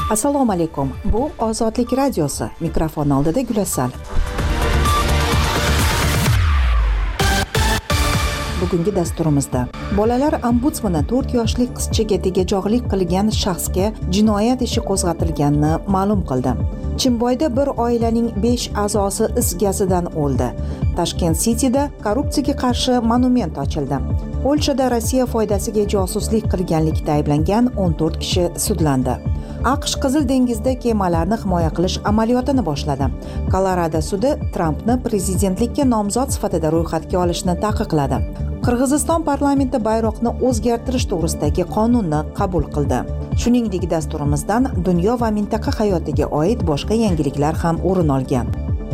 Assalomu alaykum. Bu Ozodlik radiosi. Mikrofon oldida Gulasal. Bugungi dasturimizda bolalar ombudsmani 4 yoshli qizchaga tegajog'lik qilgan shaxsga jinoyat ishi qo'zg'atilganini ma'lum qildi. Chimboyda bir oilaning 5 a'zosi is gazidan o'ldi. Tashkent City'da korrupsiyaga qarshi monument ochildi. Polshada Rossiya foydasiga josuslik qilganlikda ayblangan 14 kishi sudlandi. AQSh Qizil dengizda kemalarni himoya qilish amaliyotini boshladi. Kolorado sudi Trampni prezidentlikka nomzod sifatida ro'yxatga olishni taqiqladi. Qirg'iziston parlamenti bayroqni o'zgartirish to'g'risidagi qonunni qabul qildi. Shuningdek, dasturimizdan dunyo va mintaqa hayotiga oid boshqa yangiliklar ham o'rin olgan.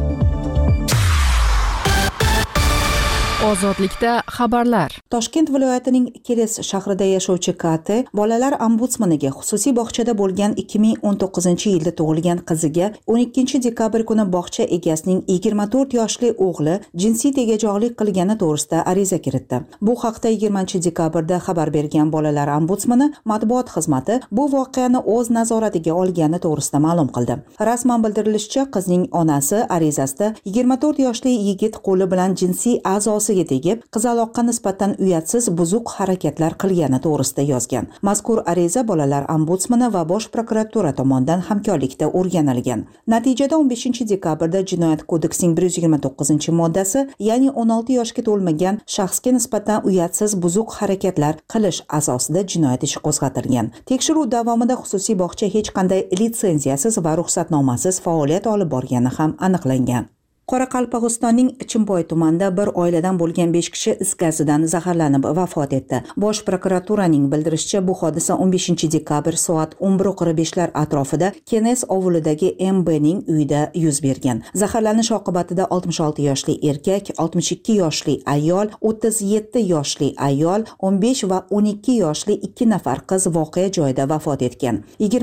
Ozodlikda xabarlar. Toshkent viloyatining Keles shahrida yashovchi Kate bolalar ombudsmaniga xususiy bog'chada bo'lgan 2019-yilda tug'ilgan qiziga 12-dekabr kuni bog'cha egasining 24 yoshli o'g'li jinsiy tegajog'lik qilgani to'g'risida ariza kiritdi. Bu haqda 20-dekabrda xabar bergan bolalar ombudsmani matbuot xizmati bu voqeani o'z nazoratiga olgani to'g'risida ma'lum qildi. Rasman bildirilishicha, qizning onasi arizasida 24 yoshli yigit qo'li bilan jinsiy a'zosi tegib, qizaloqqa nisbatan uyatsiz buzuq harakatlar qilgani to'g'risida yozgan. Mazkur ariza bolalar ombudsmani va bosh prokuratura tomonidan hamkorlikda o'rganilgan. Natijada 15-dekabrda Jinoyat kodeksining 129-moddasi, ya'ni 16 yoshga to'lmagan shaxsga nisbatan uyatsiz buzuq harakatlar qilish asosida jinoyat ishi qo'zg'atilgan. Tekshiruv davomida xususiy bog'cha hech qanday litsenziyasiz va ruxsatnomasiz faoliyat olib borgani ham aniqlangan. Qoraqalpog'istonning Chimboy tumanida bir oiladan bo'lgan 5 kishi is gazidan zaharlanib vafot etdi. Bosh prokuraturaning bildirishicha, bu hodisa 15-dekabr soat 11:45 atrofida Kenes ovulidagi MBning uyida yuz bergan. Zaharlanish oqibatida 66 yoshli erkak, 62 yoshli ayol, 37 yoshli ayol, 15 va 12 yoshli 2 nafar qiz voqea joyida vafot etgan.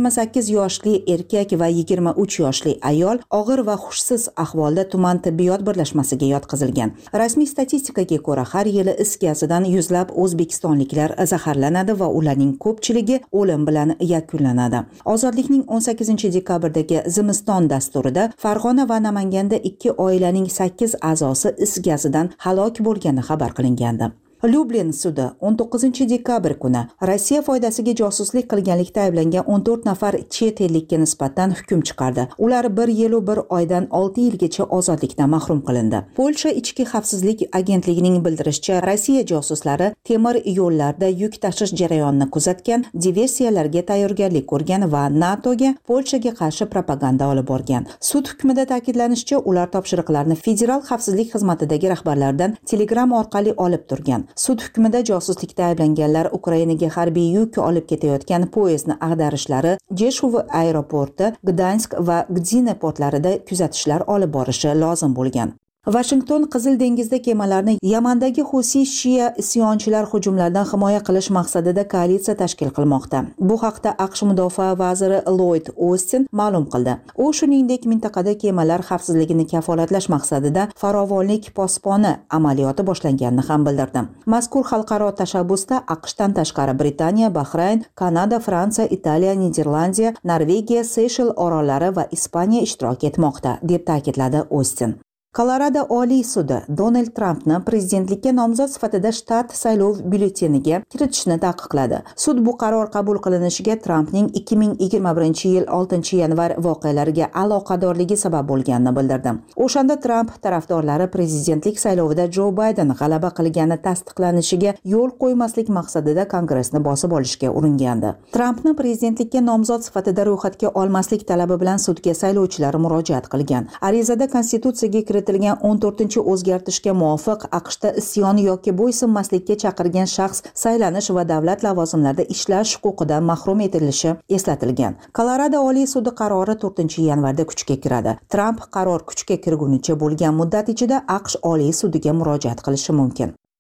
28 yoshli erkak va 23 yoshli ayol og'ir va hushsiz ahvolda tuman tibbiyot birlashmasiga yotqizilgan. Rasmiy statistikaga ko'ra, har yili is gazidan yuzlab o'zbekistonliklar zaharlanadi va ularning ko'pchiligi o'lim bilan yakunlanadi. Ozodlikning 18-dekabrdagi zimiston dasturida Farg'ona va Namanganda 2 oilaning 8 a'zosi is gazidan halok bo'lgani xabar qilingandi. Lublin sudi 19-dekabr kuni Rossiya foydasiga josuslik qilganlikda ayblangan 14 nafar chet ellikka nisbatan hukm chiqardi. Ular 1 yil va 1 oydan 6 yilgacha ozodlikdan mahrum qilindi. Polsha ichki xavfsizlik agentligining bildirishicha, Rossiya josuslari temir yo'llarda yuk tashish jarayonini kuzatgan, diversiyalarga tayyorgarlik ko'rgan va NATOga Polshaga qarshi propaganda olib borgan. Sud hukmida ta'kidlanishicha, ular topshiriqlarni Federal xavfsizlik xizmatidagi rahbarlardan Telegram orqali olib turgan. Sud hukmida josuslikda ayblanganlar Ukrainaga harbiy yuk olib ketayotgan poyezdni ag'darishlari, Jeshuv aeroporti, Gdansk va Gdina portlarida kuzatishlar olib borishi lozim bo'lgan. Washington Qizil dengizda kemalarni Yamandagi Husi Shia isyonchilar hujumlaridan himoya qilish maqsadida koalitsiya tashkil qilmoqda. Bu haqda AQSh mudofaa vaziri Lloyd Austin ma'lum qildi. U shuningdek mintaqada kemalar xavfsizligini kafolatlash maqsadida farovonlik posboni amaliyoti boshlanganini ham bildirdi. Mazkur xalqaro tashabbusda AQShdan tashqari Britaniya, Bahrayn, Kanada, Fransiya, Italiya, Niderlandiya, Norvegiya, Seyshel orollari va Ispaniya ishtirok etmoqda, deb ta'kidladi Austin. Kolorado Oliy sudi Donald Trampni prezidentlikka nomzod sifatida shtat saylov byulleteniga kiritishni taqiqladi. Sud bu qaror qabul qilinishiga Trampning 2021-yil 6-yanvar voqealariga aloqadorligi sabab bo'lganini bildirdi. O'shanda Tramp tarafdorlari prezidentlik saylovida Joe Biden g'alaba qilgani tasdiqlanishiga yo'l qo'ymaslik maqsadida Kongressni bosib olishga uringandi. Trampni prezidentlikka nomzod sifatida ro'yxatga olmaslik talabi bilan sudga saylovchilar murojaat qilgan. Arizada konstitutsiyaga kiritilgan 14-o'zgartishga muvofiq AQShda isyon yoki bo'ysunmaslikka chaqirgan shaxs saylanish va davlat lavozimlarida ishlash huquqidan mahrum etilishi eslatilgan. Kolorado Oliy sudi qarori 4-yanvarda kuchga kiradi. Tramp qaror kuchga kirgunicha bo'lgan muddat ichida AQSh Oliy sudiga murojaat qilishi mumkin.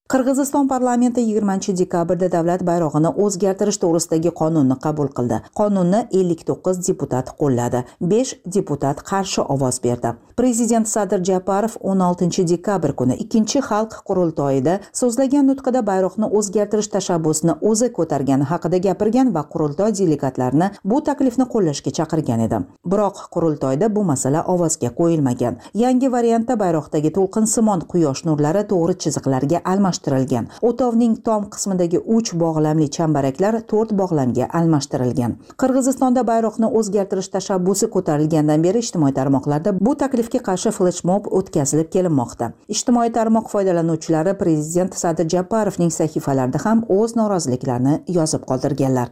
Qirg'iziston parlamenti 20-dekabrda davlat bayrog'ini o'zgartirish to'g'risidagi qonunni qabul qildi. Qonunni 59 deputat qo'lladi, 5 deputat qarshi ovoz berdi. Prezident Sadir Japarov 16-dekabr kuni ikkinchi xalq qurultoyida so'zlagan nutqida bayroqni o'zgartirish tashabbusini o'zi ko'targani haqida gapirgan va qurultoy delegatlarini bu taklifni qo'llashga chaqirgan edi. Biroq qurultoyda bu masala ovozga qo'yilmagan. Yangi variantda bayroqdagi to'lqinsimon quyosh nurlari to'g'ri chiziqlarga almashtirilgan. O'tovning tom qismidagi 3 bog'lamli chambaraklar 4 bog'lamga almashtirilgan. Qirg'izistonda bayroqni o'zgartirish tashabbusi ko'tarilgandan beri ijtimoiy tarmoqlarda bu taklifga qarshi fleshmob o'tkazilib kelinmoqda. Ijtimoiy tarmoq foydalanuvchilari prezident Sadir Japarovning sahifalarida ham o'z noroziliklarini yozib qoldirganlar.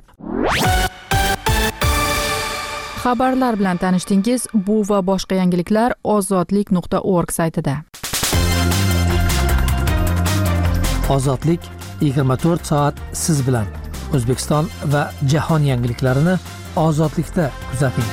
Xabarlar bilan tanishdingiz. Bu va boshqa yangiliklar ozodlik.org saytida. Ozodlik 24 soat siz bilan. O'zbekiston va jahon yangiliklarini ozodlikda kuzating.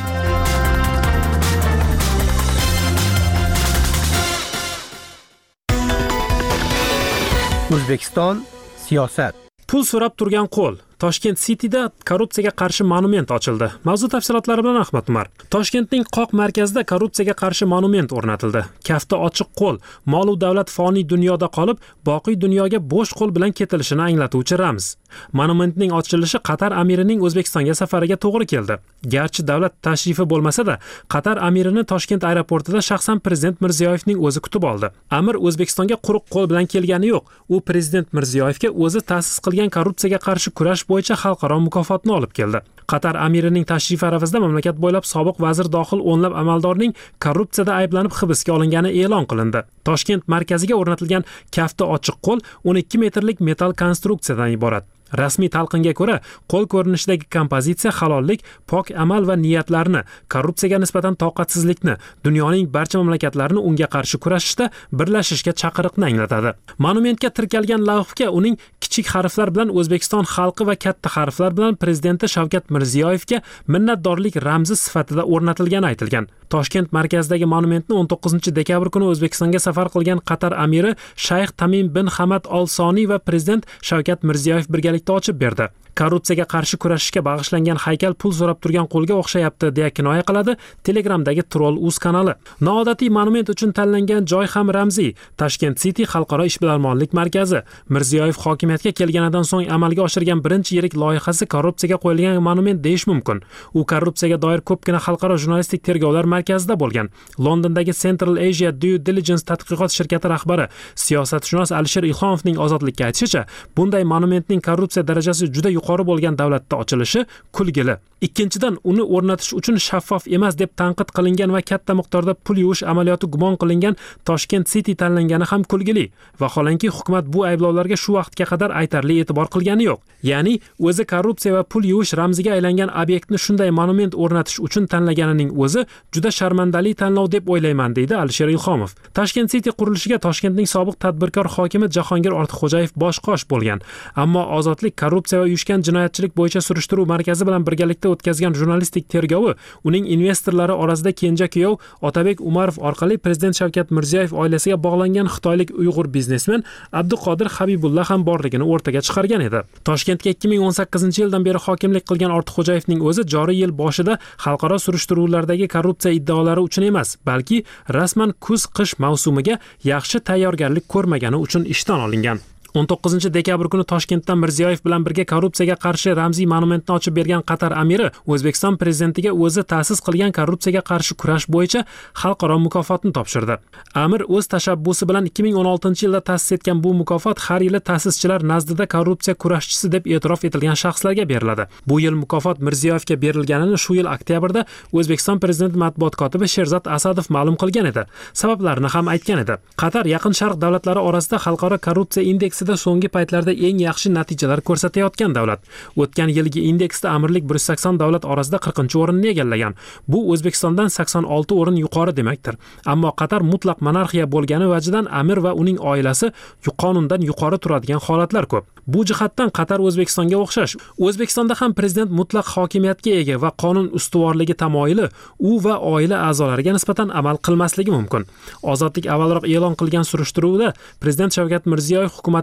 O'zbekiston siyosat. Pul so'rab turgan qo'l. Toshkent City'da korrupsiyaga qarshi monument ochildi. Mavzu tafsilotlari bilan Ahmad Umar. Toshkentning qoq markazida korrupsiyaga qarshi monument o'rnatildi. Kafti ochiq qo'l, mol va davlat foniy dunyoda qolib, boqiy dunyoga bo'sh qo'l bilan ketilishini anglatuvchi ramz. Monumentning ochilishi Qatar amirining O'zbekistonga safariga to'g'ri keldi. Garchi davlat tashrifi bo'lmasa-da, Qatar amirini Toshkent aeroportida shaxsan prezident Mirziyoyevning o'zi kutib oldi. Amir O'zbekistonga quruq qo'l bilan kelgani yo'q. U prezident Mirziyoyevga o'zi ta'sis qilgan korrupsiyaga qarshi kurash bo'yicha xalqaro mukofotni olib keldi. Qatar amirining tashrifi arafasida mamlakat bo'ylab sobiq vazir dohil o'nlab amaldorning korrupsiyada ayblanib hibsga olingani e'lon qilindi. Toshkent markaziga o'rnatilgan kafti ochiq qo'l 12 metrlik metal konstruksiyadan iborat. Rasmiy talqinga ko'ra, qo'l ko'rinishidagi kompozitsiya halollik, pok amal va niyatlarni, korrupsiyaga nisbatan toqatsizlikni, dunyoning barcha mamlakatlarini unga qarshi kurashishda birlashishga chaqiriqni anglatadi. Monumentga tirkalgan lavhga uning kichik harflar bilan O'zbekiston xalqi va katta harflar bilan prezidenti Shavkat Mirziyoyevga minnatdorlik ramzi sifatida o'rnatilgani aytilgan. Toshkent markazidagi monumentni 19-dekabr kuni O'zbekistonga safar qilgan Qatar amiri Shayx Tamim bin Hamad Al Soni va prezident Shavkat Mirziyoyev birgalikda ochib berdi. Korrupsiyaga qarshi kurashishga bag'ishlangan haykal pul so'rab turgan qo'lga o'xshayapti deya kinoya qiladi Telegramdagi Troll.uz kanali. Noodatiy monument uchun tanlangan joy ham ramziy. Tashkent City xalqaro ishbilarmonlik markazi. Mirziyoyev hokimiyatga kelganidan so'ng amalga oshirgan birinchi yirik loyihasi korrupsiyaga qo'yilgan monument deyish mumkin. U korrupsiyaga doir ko'pgina xalqaro jurnalistik tergovlar markazida bo'lgan. Londondagi Central Asia Due Diligence tadqiqot shirkati rahbari siyosatshunos Alisher Ilhomovning ozodlikka aytishicha, bunday monumentning korrupsiya darajasi juda yuqori bo'lgan davlatda ochilishi kulgili. Ikkinchidan, uni o'rnatish uchun shaffof emas deb tanqid qilingan va katta miqdorda pul yuvish amaliyoti gumon qilingan Toshkent City tanlangani ham kulgili. Vaholanki hukumat bu ayblovlarga shu vaqtga qadar aytarli e'tibor qilgani yo'q. Ya'ni o'zi korrupsiya va pul yuvish ramziga aylangan obyektni shunday monument o'rnatish uchun tanlaganining o'zi juda sharmandali tanlov deb o'ylayman, deydi Alisher Ilhomov. Tashkent City qurilishiga Toshkentning sobiq tadbirkor hokimi Jahongir Ortiqxo'jayev bosh qosh bo'lgan. Ammo Ozodlik korrupsiya va uyushgan jinoyatchilik bo'yicha surishtiruv markazi bilan birgalikda o'tkazgan jurnalistik tergovi uning investorlari orasida kenja kuyov Otabek Umarov orqali prezident Shavkat Mirziyoyev oilasiga bog'langan xitoylik Uyg'ur biznesmen Abduqodir Habibulla ham borligini o'rtaga chiqargan edi. Toshkentga 2018-yildan beri hokimlik qilgan Ortiqxo'jayevning o'zi joriy yil boshida xalqaro surishtiruvlardagi korrupsiya iddaolari uchun emas, balki rasman kuz-qish mavsumiga yaxshi tayyorgarlik ko'rmagani uchun ishdan olingan. 19-dekabr kuni Toshkentda Mirziyoyev bilan birga korrupsiyaga qarshi ramziy monumentni ochib bergan Qatar amiri O'zbekiston prezidentiga o'zi ta'sis qilgan korrupsiyaga qarshi kurash bo'yicha xalqaro mukofotni topshirdi. Amir o'z tashabbusi bilan 2016-yilda ta'sis etgan bu mukofot har yili ta'sischilar nazdida korrupsiya kurashchisi deb e'tirof etilgan shaxslarga beriladi. Bu yil mukofot Mirziyoyevga berilganini shu yil oktyabrda O'zbekiston prezidenti matbuot kotibi Sherzod Asadov ma'lum qilgan edi. Sabablarini ham aytgan edi. Qatar Yaqin Sharq davlatlari orasida xalqaro korrupsiya indeksi so'nggi paytlarda eng yaxshi natijalar ko'rsatayotgan davlat. O'tgan yilgi indeksda amirlik 180 davlat orasida 40-o'rinni egallagan. Bu O'zbekistondan 86 o'rin yuqori demakdir. Ammo Qatar mutlaq monarxiya bo'lgani vajidan amir va uning oilasi qonundan yuqori turadigan holatlar ko'p. Bu jihatdan Qatar O'zbekistonga o'xshash. O'zbekistonda ham prezident mutlaq hokimiyatga ega va qonun ustuvorligi tamoyili u va oila a'zolariga nisbatan amal qilmasligi mumkin. Ozodlik avvalroq e'lon qilgan surishtiruvda prezident Shavkat Mirziyoyev hukumat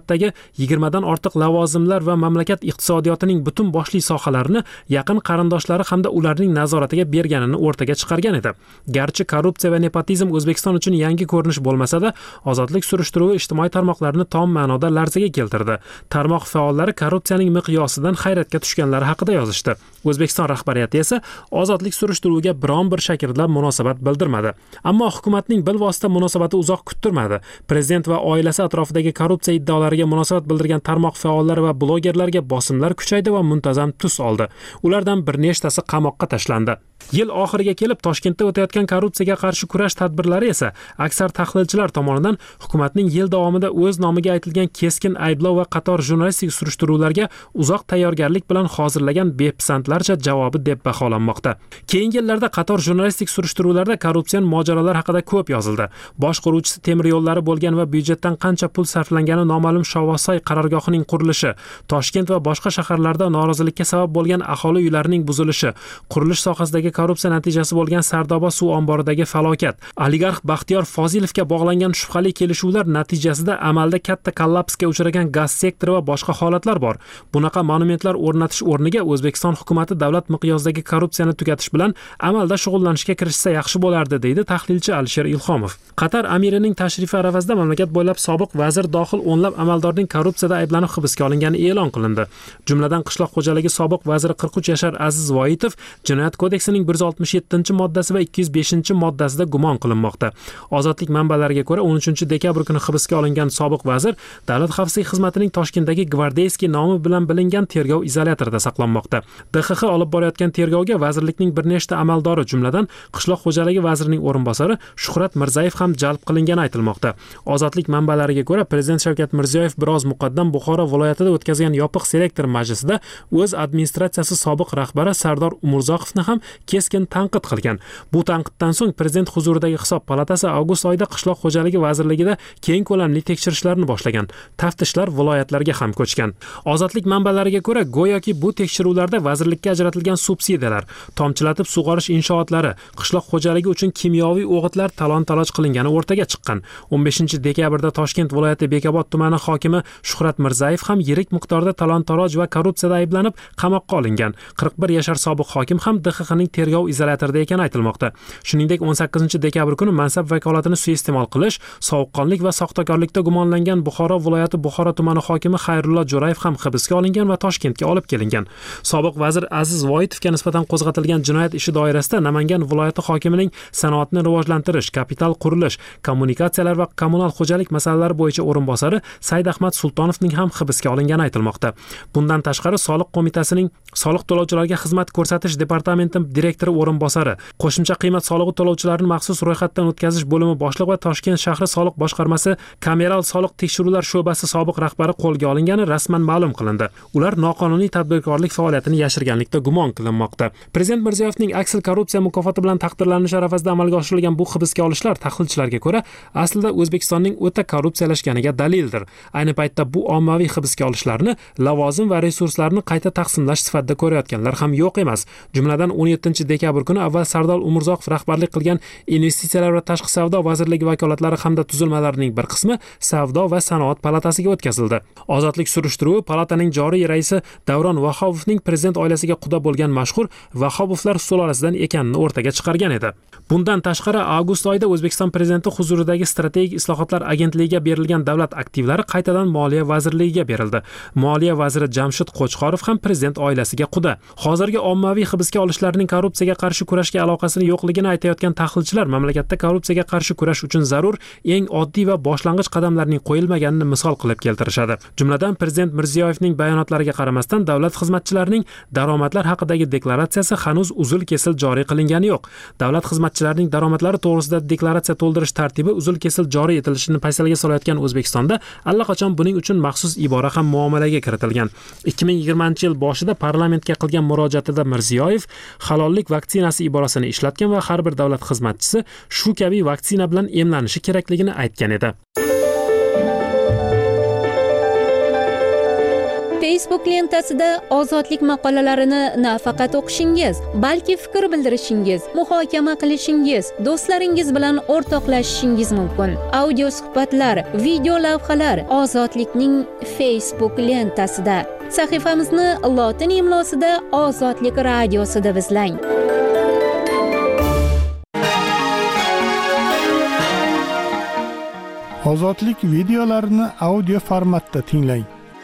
hukumatdagi 20 dan ortiq lavozimlar va mamlakat iqtisodiyotining butun boshli sohalarini yaqin qarindoshlari hamda ularning nazoratiga berganini o'rtaga chiqargan edi. Garchi korrupsiya va nepotizm O'zbekiston uchun yangi ko'rinish bo'lmasa-da, ozodlik surishtiruvi ijtimoiy tarmoqlarni tom ma'noda larzaga keltirdi. Tarmoq faollari korrupsiyaning miqyosidan hayratga tushganlari haqida yozishdi. O'zbekiston rahbariyati esa ozodlik surishtiruviga biron bir shaklda munosabat bildirmadi. Ammo hukumatning bilvosita munosabati uzoq kuttirmadi. Prezident va oilasi atrofidagi korrupsiya iddaolariga munosabat bildirgan tarmoq faollari va blogerlarga bosimlar kuchaydi va muntazam tus oldi. Ulardan bir nechtasi qamoqqa tashlandi. Yil oxiriga kelib Toshkentda o'tayotgan korrupsiyaga qarshi kurash tadbirlari esa aksar tahlilchilar tomonidan hukumatning yil davomida o'z nomiga aytilgan keskin ayblov va qator jurnalistik surishtiruvlarga uzoq tayyorgarlik bilan hozirlagan bepisandlarcha javobi deb baholanmoqda. Keyingi yillarda qator jurnalistik surishtiruvlarda korrupsion mojarolar haqida ko'p yozildi. Bosh quruvchisi temir yo'llari bo'lgan va byudjetdan qancha pul sarflangani noma'lum Shovosoy qarorgohining qurilishi, Toshkent va boshqa shaharlarda norozilikka sabab bo'lgan aholi uylarining buzilishi, qurilish sohasidagi korrupsiya natijasi bo'lgan Sardoba suv omboridagi falokat, oligarx Baxtiyor Fozilovga bog'langan shubhali kelishuvlar natijasida amalda katta kollapsga uchragan gaz sektori va boshqa holatlar bor. Bunaqa monumentlar o'rnatish o'rniga O'zbekiston hukumatı davlat miqyosidagi korrupsiyani tugatish bilan amalda shug'ullanishga kirishsa yaxshi bo'lardi, deydi tahlilchi Alisher Ilhomov. Qatar amirining tashrifi arafasida mamlakat bo'ylab sobiq vazir dohil o'nlab amaldorning korrupsiyada ayblanib hibsga olingani e'lon qilindi. Jumladan qishloq xo'jaligi sobiq vaziri 43 yashar Aziz Voitov Jinoyat kodeksining 167-moddasi va 205-moddasida gumon qilinmoqda. Ozodlik manbalariga ko'ra 13 dekabr kuni hibsga olingan sobiq vazir Davlat xavfsizlik xizmatining Toshkentdagi Gvardeyskiy nomi bilan bilingan tergov izolyatorida saqlanmoqda. DXX olib borayotgan tergovga vazirlikning bir nechta amaldori, jumladan qishloq xo'jaligi vazirining o'rinbosari Shuhrat Mirzayev ham jalb qilingani aytilmoqda. Ozodlik manbalariga ko'ra Prezident Shavkat Mirziyoyev biroz muqaddam Buxoro viloyatida o'tkazgan yopiq selektor majlisida o'z administratsiyasi sobiq rahbari Sardor Umurzoqovni ham keskin tanqid qilgan. Bu tanqiddan so'ng prezident huzuridagi hisob palatasi avgust oyida qishloq xo'jaligi vazirligida keng ko'lamli tekshirishlarni boshlagan. Taftishlar viloyatlarga ham ko'chgan. Ozodlik manbalariga ko'ra, go'yoki bu tekshiruvlarda vazirlikka ajratilgan subsidiyalar, tomchilatib sug'orish inshootlari, qishloq xo'jaligi uchun kimyoviy o'g'itlar talon-taroj qilingani o'rtaga chiqqan. 15 dekabrda Toshkent viloyati Bekobod tumani hokimi Shuhrat Mirzayev ham yirik miqdorda talon-taroj va korrupsiyada ayblanib qamoqqa olingan. 41 yashar sobiq hokim ham DXXning tergov izolyatorida ekani aytilmoqda. Shuningdek, 18 dekabr kuni mansab vakolatini suiiste'mol qilish, sovuqqonlik va soxtakorlikda gumonlangan Buxoro viloyati Buxoro tumani hokimi Xayrullo Jo'rayev ham hibsga olingan va Toshkentga olib kelingan. Sobiq vazir Aziz Voitovga nisbatan qo'zg'atilgan jinoyat ishi doirasida Namangan viloyati hokimining sanoatni rivojlantirish, kapital qurilish, kommunikatsiyalar va kommunal xo'jalik masalalari bo'yicha o'rinbosari Said Ahmad Sultonovning ham hibsga olingani aytilmoqda. Bundan tashqari soliq qo'mitasining soliq to'lovchilarga xizmat ko'rsatish departamenti direktori o'rinbosari, qo'shimcha qiymat solig'i to'lovchilarini maxsus ro'yxatdan o'tkazish bo'limi boshlig'i va Toshkent shahri soliq boshqarmasi kameral soliq tekshiruvlar sho'basi sobiq rahbari qo'lga olingani rasman ma'lum qilindi. Ular noqonuniy tadbirkorlik faoliyatini yashirganlikda gumon qilinmoqda. Prezident Mirziyoyevning Aksel korrupsiya mukofoti bilan taqdirlanishi arafasida amalga oshirilgan bu hibsga olishlar tahlilchilarga ko'ra aslida O'zbekistonning o'ta korrupsiyalashganiga dalildir. Ayni paytda bu ommaviy hibsga olishlarni lavozim va resurslarni qayta taqsimlash sifatida ko'rayotganlar ham yo'q emas. Jumladan 17 dekabr kuni avval Sardor Umurzoqov rahbarlik qilgan Investitsiyalar va tashqi savdo vazirligi vakolatlari hamda tuzilmalarining bir qismi Savdo va sanoat palatasiga o'tkazildi. Ozodlik surishtiruvi palataning joriy raisi Davron Vahobovning prezident oilasiga quda bo'lgan mashhur Vahobovlar sulolasidan ekanini o'rtaga chiqargan edi. Bundan tashqari, avgust oyida O'zbekiston prezidenti huzuridagi strategik islohotlar agentligiga berilgan davlat aktivlari qaytadan Moliya vazirligiga berildi. Moliya vaziri Jamshid Qo'chqorov ham prezident oilasiga quda. Hozirgi ommaviy hibsga olishlarning korrupsiyaga qarshi kurashga aloqasini yo'qligini aytayotgan tahlilchilar mamlakatda korrupsiyaga qarshi kurash uchun zarur eng oddiy va boshlang'ich qadamlarning qo'yilmaganini misol qilib keltirishadi. Jumladan prezident Mirziyoyevning bayonotlariga qaramasdan davlat xizmatchilarining daromadlar haqidagi deklaratsiyasi hanuz uzil-kesil joriy qilingani yo'q. Davlat xizmatchilarining daromadlari to'g'risida deklaratsiya to'ldirish tartibi uzil-kesil joriy etilishini paysalga solayotgan O'zbekistonda allaqachon buning uchun maxsus ibora ham muomalaga kiritilgan. 2020-yil boshida parlamentga qilgan murojaatida Mirziyoyev halollik vaksinasi iborasini ishlatgan va har bir davlat xizmatchisi shu kabi vaksina bilan emlanishi kerakligini aytgan edi. Facebook lentasida ozodlik maqolalarini nafaqat o'qishingiz, balki fikr bildirishingiz, muhokama qilishingiz, do'stlaringiz bilan o'rtoqlashishingiz mumkin. Audio suhbatlar, video lavhalar ozodlikning Facebook lentasida. Sahifamizni lotin imlosida Ozodlik radiosi deb izlang. Ozodlik videolarini audio formatda tinglang.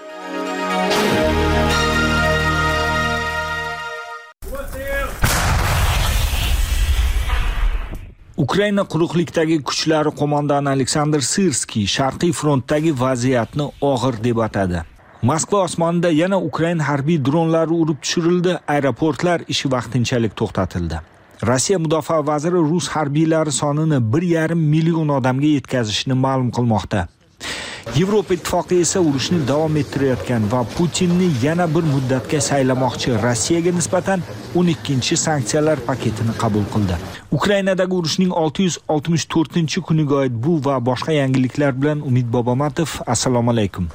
Ukraina quruqlikdagi kuchlari qo'mondoni Aleksandr Sirskiy Sharqiy frontdagi vaziyatni og'ir deb atadi. Moskva osmonida yana Ukraina harbiy dronlari urib tushirildi, aeroportlar ishi vaqtinchalik to'xtatildi. Rossiya mudofaa vaziri rus harbiylari sonini 1,5 million odamga yetkazishni ma'lum qilmoqda. Yevropa ittifoqi esa urushni davom ettirayotgan va Putinni yana bir muddatga saylamoqchi Rossiyaga nisbatan 12-sanksiyalar paketini qabul qildi. Ukrainadagi urushning 664-kuniga oid bu va boshqa yangiliklar bilan Umid Bobomatov, assalomu alaykum.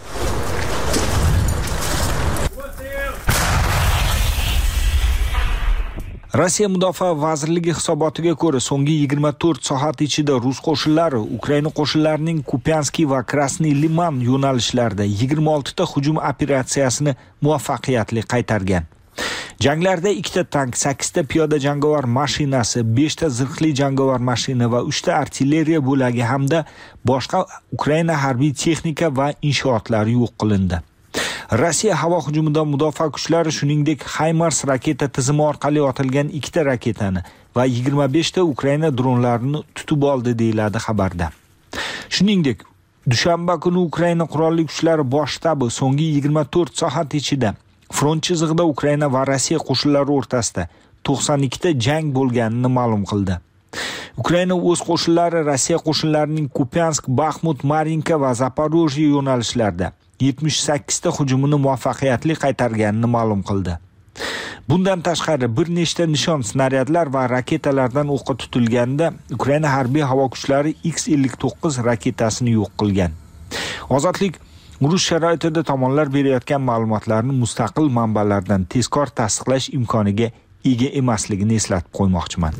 Rossiya Mudofaa vazirligi hisobotiga ko'ra, so'nggi 24 soat ichida rus qo'shinlari Ukraina qo'shinlarining Kupianskiy va Krasniy Liman yo'nalishlarida 26 ta hujum operatsiyasini muvaffaqiyatli qaytargan. Janglarda 2 ta tank, 8 ta piyoda jangovar mashinasi, 5 ta zirhli jangovar mashina va 3 ta artilleriya bo'lagi hamda boshqa Ukraina harbiy texnika va inshootlari yo'q qilindi. Rossiya havo hujumidan mudofaa kuchlari shuningdek HIMARS raketa tizimi orqali otilgan 2 ta raketani va 25 ta Ukraina dronlarini tutib oldi deyiladi xabarda. Shuningdek, dushanba kuni Ukraina qurolli kuchlari bosh shtabi so'nggi 24 soat ichida front chizig'ida Ukraina va Rossiya qo'shinlari o'rtasida 92 ta jang bo'lganini ma'lum qildi. Ukraina o'z qo'shinlari Rossiya qo'shinlarining Kupiansk, Bakhmut, Marinka va Zaporojye yo'nalishlarida 78 ta hujumini muvaffaqiyatli qaytarganini ma'lum qildi. Bundan tashqari bir nechta nishon snaryadlar va raketalardan o'qqa tutilganda Ukraina harbiy havo kuchlari X-59 raketasini yo'q qilgan. Ozodlik urush sharoitida tomonlar berayotgan ma'lumotlarni mustaqil manbalardan tezkor tasdiqlash imkoniga ega emasligini eslatib qo'ymoqchiman.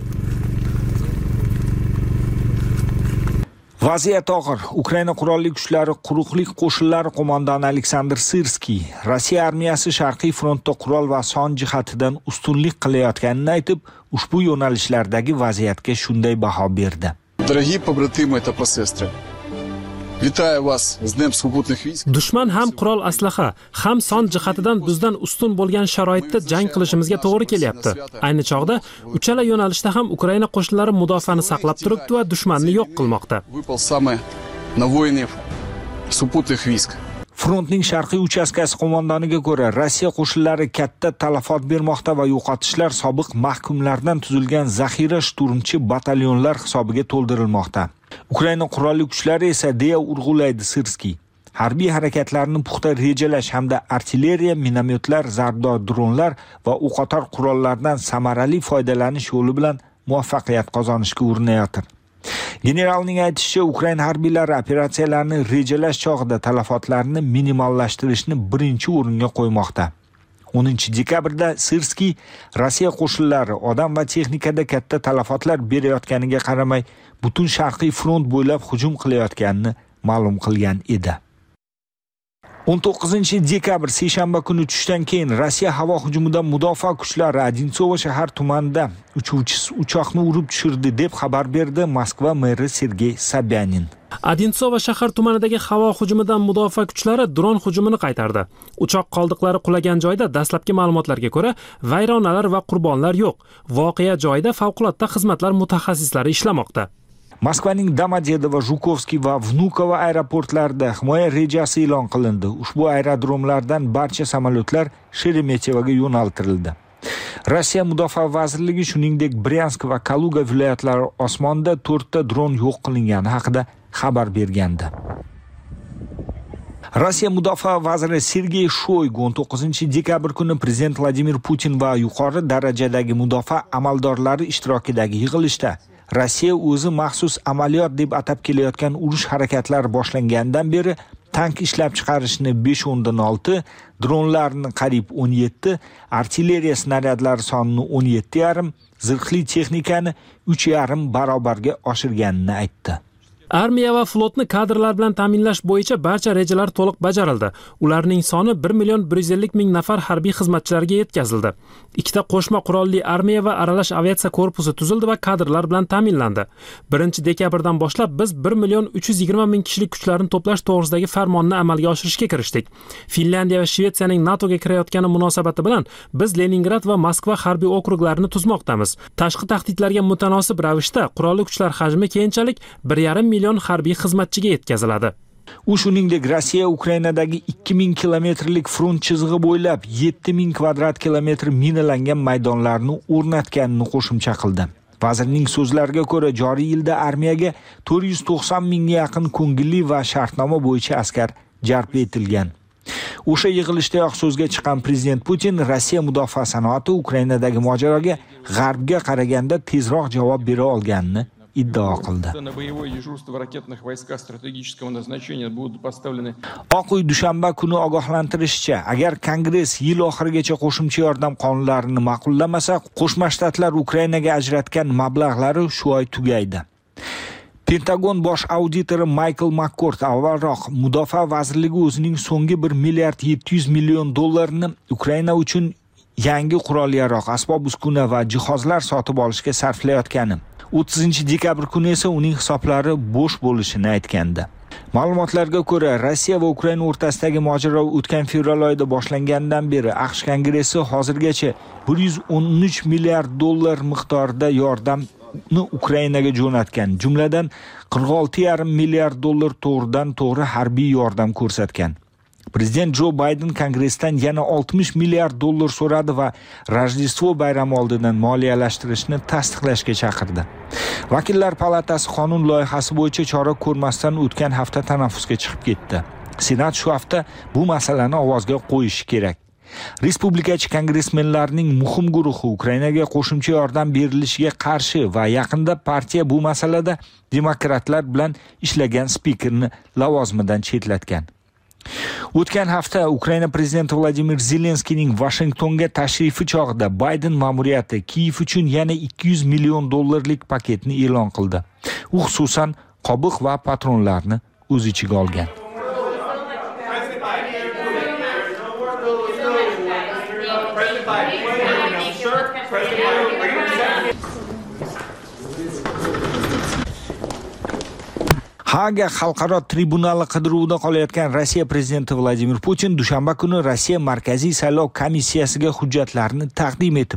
Vaziyat og'ir. Ukraina qurolli kuchlari quruqlik qo'shinlari qo'mondoni Aleksandr Sirskiy Rossiya armiyasi Sharqiy frontda qurol va son jihatidan ustunlik qilayotganini aytib, ushbu yo'nalishlardagi vaziyatga shunday baho berdi. Дорогие побратимы и посестры, Витаю вас с Днем сухопутных войск. Dushman ham qurol aslaha, ham son jihatidan bizdan ustun bo'lgan sharoitda jang qilishimizga to'g'ri kelyapti. Ayni chog'da uchala yo'nalishda ham Ukraina qo'shinlari mudofaani saqlab turibdi va dushmanni yo'q qilmoqda. Выпал самый на воинов сухопутных войск. Frontning sharqiy uchastkasi qo'mondoniga ko'ra, Rossiya qo'shinlari katta talafot bermoqda va yo'qotishlar sobiq mahkumlardan tuzilgan zaxira shturmchi batalyonlar hisobiga to'ldirilmoqda. Ukraina qurolli kuchlari esa deya urg'ulaydi Sirskiy. Harbiy harakatlarni puxta rejalash hamda artilleriya, minomyotlar, zarbdor dronlar va o'qotar qurollardan samarali foydalanish yo'li bilan muvaffaqiyat qozonishga urinayotir. Generalning aytishicha, Ukraina harbiylari operatsiyalarni rejalash chog'ida talafotlarni minimallashtirishni birinchi o'ringa qo'ymoqda. 10-dekabrda Sirskiy Rossiya qo'shinlari odam va texnikada katta talafotlar berayotganiga qaramay, butun sharqiy front bo'ylab hujum qilayotganini ma'lum qilgan edi. 19-dekabr seshanba kuni tushdan keyin Rossiya havo hujumidan mudofaa kuchlari Odinsovo shahar tumanida uchuvchisiz uchoqni urib tushirdi deb xabar berdi Moskva meri Sergey Sobyanin. Odinsovo shahar tumanidagi havo hujumidan mudofaa kuchlari dron hujumini qaytardi. Uchoq qoldiqlari qulagan joyda dastlabki ma'lumotlarga ko'ra vayronalar va qurbonlar yo'q. Voqea joyida favqulodda xizmatlar mutaxassislari ishlamoqda. Moskvaning Domodedovo, Zhukovskiy va Vnukovo aeroportlarida himoya rejasi e'lon qilindi. Ushbu aerodromlardan barcha samolyotlar Sheremetyevoga yo'naltirildi. Rossiya Mudofaa vazirligi shuningdek Bryansk va Kaluga viloyatlari osmonida 4 ta dron yo'q qilingani haqida xabar bergandi. Rossiya Mudofaa vaziri Sergey Shoygu 19-dekabr kuni prezident Vladimir Putin va yuqori darajadagi mudofaa amaldorlari ishtirokidagi yig'ilishda Rossiya o'zi maxsus amaliyot deb atab kelayotgan urush harakatlari boshlangandan beri tank ishlab chiqarishni 5 dan 6, dronlarni qariyb 17, artilleriya snaryadlari sonini 17,5, zirhli texnikani 3,5 barobarga oshirganini aytdi. Armiya va flotni kadrlar bilan ta'minlash bo'yicha barcha rejalar to'liq bajarildi. Ularning soni 1,150,000 nafar harbiy xizmatchilarga yetkazildi. Ikkita qo'shma qurolli armiya va aralash aviatsiya korpusi tuzildi va kadrlar bilan ta'minlandi. 1-dekabrdan boshlab biz 1,320,000 kishilik kuchlarni to'plash to'g'risidagi farmonni amalga oshirishga kirishdik. Finlandiya va Shvetsiyaning NATOga kirayotgani munosabati bilan biz Leningrad va Moskva harbiy okruglarini tuzmoqdamiz. Tashqi tahdidlarga mutanosib ravishda qurolli kuchlar hajmi keyinchalik 1,5 million harbiy xizmatchiga yetkaziladi. U shuningdek Rossiya Ukrainadagi 2000 kilometrlik front chizig'i bo'ylab 7000 kvadrat kilometr minalangan maydonlarni o'rnatganini qo'shimcha qildi. Vazirning so'zlariga ko'ra, joriy yilda armiyaga 490 mingga yaqin ko'ngilli va shartnoma bo'yicha askar jalb etilgan. O'sha yig'ilishdayoq so'zga chiqqan prezident Putin Rossiya mudofaa sanoati Ukrainadagi mojaroga g'arbga qaraganda tezroq javob bera olganini iddao qildi. Oq uy dushanba kuni ogohlantirishicha, agar Kongress yil oxirigacha qo'shimcha yordam qonunlarini ma'qullamasa, Qo'shma Shtatlar Ukrainaga ajratgan mablag'lari shu oy tugaydi. Pentagon bosh auditori Michael McCord avvalroq Mudofaa vazirligi o'zining so'nggi 1 milliard 700 million dollarni Ukraina uchun yangi qurol-yarog', asbob-uskuna va jihozlar sotib olishga sarflayotgani, 30-dekabr kuni esa uning hisoblari bo'sh bo'lishini aytgandi. Ma'lumotlarga ko'ra, Rossiya va Ukraina o'rtasidagi mojaro o'tgan fevral oyida boshlangandan beri AQSh Kongressi hozirgacha 113 milliard dollar miqdorida yordamni Ukrainaga jo'natgan, jumladan 46,5 milliard dollar to'g'ridan-to'g'ri harbiy yordam ko'rsatgan. Prezident Joe Biden Kongressdan yana 60 milliard dollar so'radi va Rojdestvo bayrami oldidan moliyalashtirishni tasdiqlashga chaqirdi. Vakillar palatasi qonun loyihasi bo'yicha chora ko'rmasdan o'tgan hafta tanaffusga chiqib ketdi. Senat shu hafta bu masalani ovozga qo'yishi kerak. Respublikachi kongressmenlarning muhim guruhi Ukrainaga qo'shimcha yordam berilishiga qarshi va yaqinda partiya bu masalada demokratlar bilan ishlagan spikerni lavozimidan chetlatgan. O'tgan hafta Ukraina prezidenti Vladimir Zelenskiyning Washingtonga tashrifi chog'ida Biden ma'muriyati Kiyev uchun yana 200 million dollarlik paketni e'lon qildi. U xususan qobiq va patronlarni o'z ichiga olgan. Haga xalqaro tribunali qidiruvida qolayotgan Rossiya prezidenti Vladimir Putin dushanba kuni Rossiya Markaziy saylov komissiyasiga hujjatlarni taqdim etib,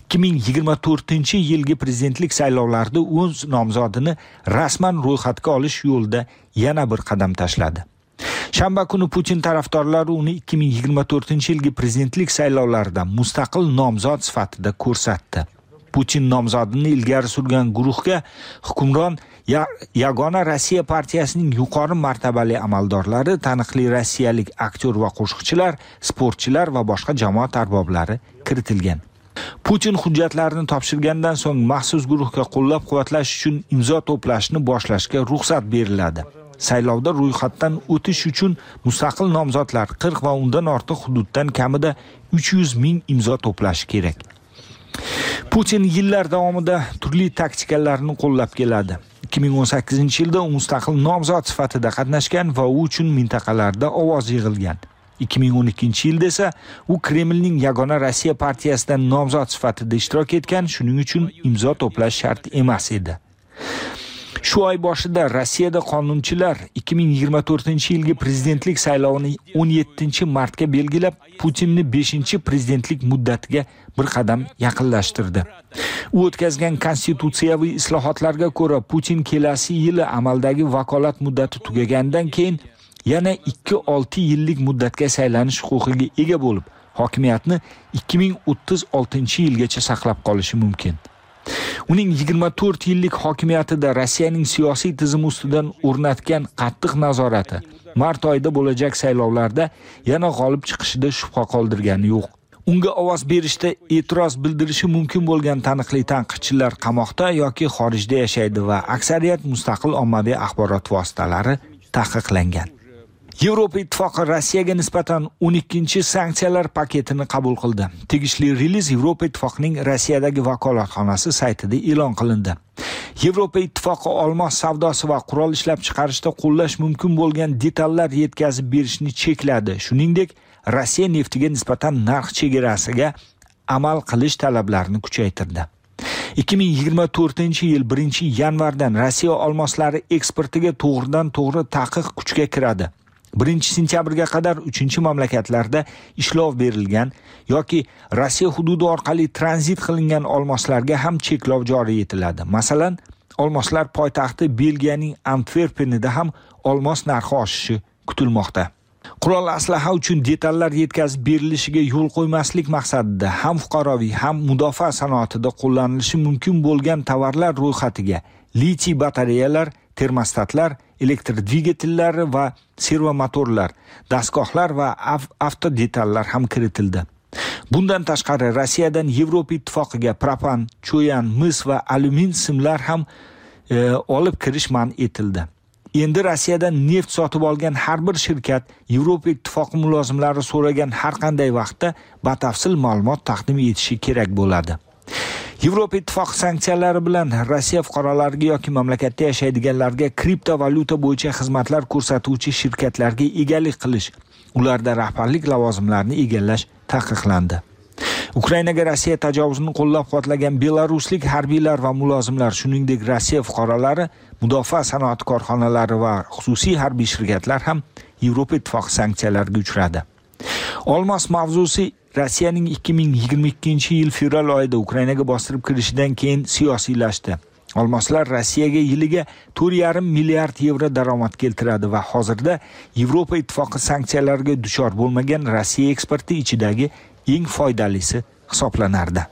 2024-yilgi prezidentlik saylovlarida o'z nomzodini rasman ro'yxatga olish yo'lida yana bir qadam tashladi. Shanba kuni Putin tarafdorlari uni 2024-yilgi prezidentlik saylovlarida mustaqil nomzod sifatida ko'rsatdi. Putin nomzodini ilgari surgan guruhga hukmron Yagona Rossiya partiyasining yuqori martabali amaldorlari, taniqli rossiyalik aktyor va qo'shiqchilar, sportchilar va boshqa jamoat arboblari kiritilgan. Putin hujjatlarini topshirgandan so'ng maxsus guruhga qo'llab-quvvatlash uchun imzo to'plashni boshlashga ruxsat beriladi. Saylovda ro'yxatdan o'tish uchun mustaqil nomzodlar 40 va undan ortiq hududdan kamida 300 ming imzo to'plashi kerak. Putin yillar davomida turli taktikalarni qo'llab keladi. 2018-yilda u mustaqil nomzod sifatida qatnashgan va u uchun mintaqalarda ovoz yig'ilgan. 2012-yilda esa u Kremlning Yagona Rossiya partiyasidan nomzod sifatida ishtirok etgan, shuning uchun imzo to'plash shart emas edi. Shu oy boshida Rossiyada qonunchilar 2024-yilgi prezidentlik saylovini 17-martga belgilab, Putinni 5-prezidentlik muddatiga bir qadam yaqinlashtirdi. U o'tkazgan konstitutsiyaviy islohotlarga ko'ra, Putin kelasi yili amaldagi vakolat muddati tugagandan keyin yana 2-6 yillik muddatga saylanish huquqiga ega bo'lib, hokimiyatni 2036-yilgacha saqlab qolishi mumkin. Uning 24 yillik hokimiyatida Rossiyaning siyosiy tizimi ustidan o'rnatgan qattiq nazorati mart oyida bo'lajak saylovlarda yana g'olib chiqishida shubha qoldirgani yo'q. Unga ovoz berishda e'tiroz bildirishi mumkin bo'lgan taniqli tanqidchilar qamoqda yoki xorijda yashaydi va aksariyat mustaqil ommaviy axborot vositalari taqiqlangan. Yevropa Ittifoqi Rossiyaga nisbatan 12-sanksiyalar paketini qabul qildi. Tegishli reliz Yevropa Ittifoqining Rossiyadagi vakolatxonasi saytida e'lon qilindi. Yevropa Ittifoqi olmos savdosi va qurol ishlab chiqarishda qo'llash mumkin bo'lgan detallar yetkazib berishni chekladi. Shuningdek, Rossiya neftiga nisbatan narx chegarasiga amal qilish talablarini kuchaytirdi. 2024-yil 1-yanvardan Rossiya olmoslari eksportiga to'g'ridan-to'g'ri taqiq kuchga kiradi. 1-sentyabrga qadar 3-mamlakatlarda ishlov berilgan yoki Rossiya hududi orqali tranzit qilingan olmoslarga ham cheklov joriy etiladi. Masalan, olmoslar poytaxti Belgiyaning Antverpenida ham olmos narxi oshishi kutilmoqda. Qurol aslaha uchun detallar yetkazib berilishiga yo'l qo'ymaslik maqsadida ham fuqaroviy, ham mudofaa sanoatida qo'llanilishi mumkin bo'lgan tovarlar ro'yxatiga litiy batareyalar, termostatlar, elektr dvigatellari va servomotorlar, dastgohlar va avtodetallar ham kiritildi. Bundan tashqari Rossiyadan Yevropa Ittifoqiga propan, cho'yan, mis va alyumin simlar ham olib kirish man etildi. Endi Rossiyadan neft sotib olgan har bir shirkat Yevropa Ittifoqi mulozimlari so'ragan har qanday vaqtda batafsil ma'lumot taqdim etishi kerak bo'ladi. Yevropa Ittifoqi sanksiyalari bilan Rossiya fuqarolariga yoki mamlakatda yashaydiganlarga kriptovalyuta bo'yicha xizmatlar ko'rsatuvchi shirkatlarga egalik qilish, ularda rahbarlik lavozimlarini egallash taqiqlandi. Ukrainaga Rossiya tajovuzini qo'llab-quvvatlagan belaruslik harbiylar va mulozimlar, shuningdek Rossiya fuqarolari, mudofaa sanoati korxonalari va xususiy harbiy shirkatlar ham Yevropa Ittifoqi sanksiyalariga uchradi. Olmos mavzusi Rossiyaning 2022-yil fevral oyida Ukrainaga bostirib kirishidan keyin siyosiylashdi. Olmoslar Rossiyaga yiliga 4,5 milliard yevro daromad keltiradi va hozirda Yevropa Ittifoqi sanksiyalarga duchor bo'lmagan Rossiya eksporti ichidagi eng foydalisi hisoblanardi.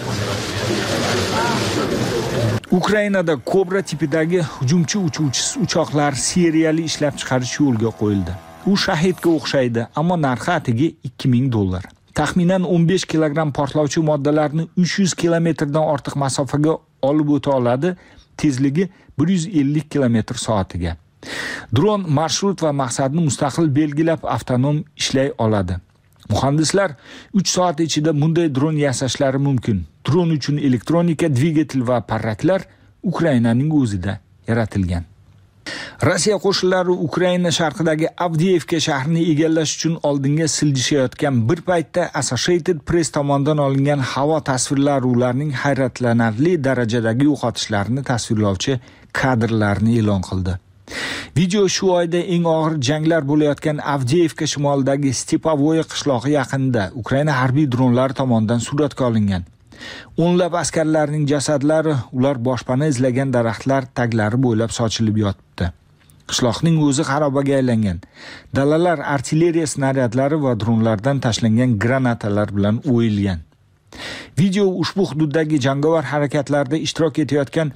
Ukrainada Cobra tipidagi hujumchi uchuvchisiz uchoqlar seriyali ishlab chiqarish yo'lga qo'yildi. U shahidga o'xshaydi, ammo narxi atigi $2000. Taxminan 15 kilogramm portlovchi moddalarni 300 kilometrdan ortiq masofaga olib o'ta oladi, tezligi 150 km/soatiga. Dron marshrut va maqsadni mustaqil belgilab avtonom ishlay oladi. Muhandislar 3 soat ichida bunday dron yasashlari mumkin. Dron uchun elektronika, dvigatel va parraklar Ukrainaning o'zida yaratilgan. Rossiya qo'shinlari Ukraina sharqidagi Avdiivka shahrini egallash uchun oldinga siljishayotgan bir paytda Associated Press tomonidan olingan havo tasvirlari ularning hayratlanarli darajadagi yo'qotishlarini tasvirlovchi kadrlarni e'lon qildi. Video shu oyda eng og'ir janglar bo'layotgan Avdiivka shimolidagi Stepovoye qishlog'i yaqinida Ukraina harbiy dronlari tomonidan suratga olingan. O'nlab askarlarning jasadlari ular boshpana izlagan daraxtlar taglari bo'ylab sochilib yotibdi. Qishloqning o'zi xarobaga aylangan. Dalalar artilleriya snaryadlari va dronlardan tashlangan granatalar bilan o'yilgan. Video ushbu hududdagi jangovar harakatlarda ishtirok etayotgan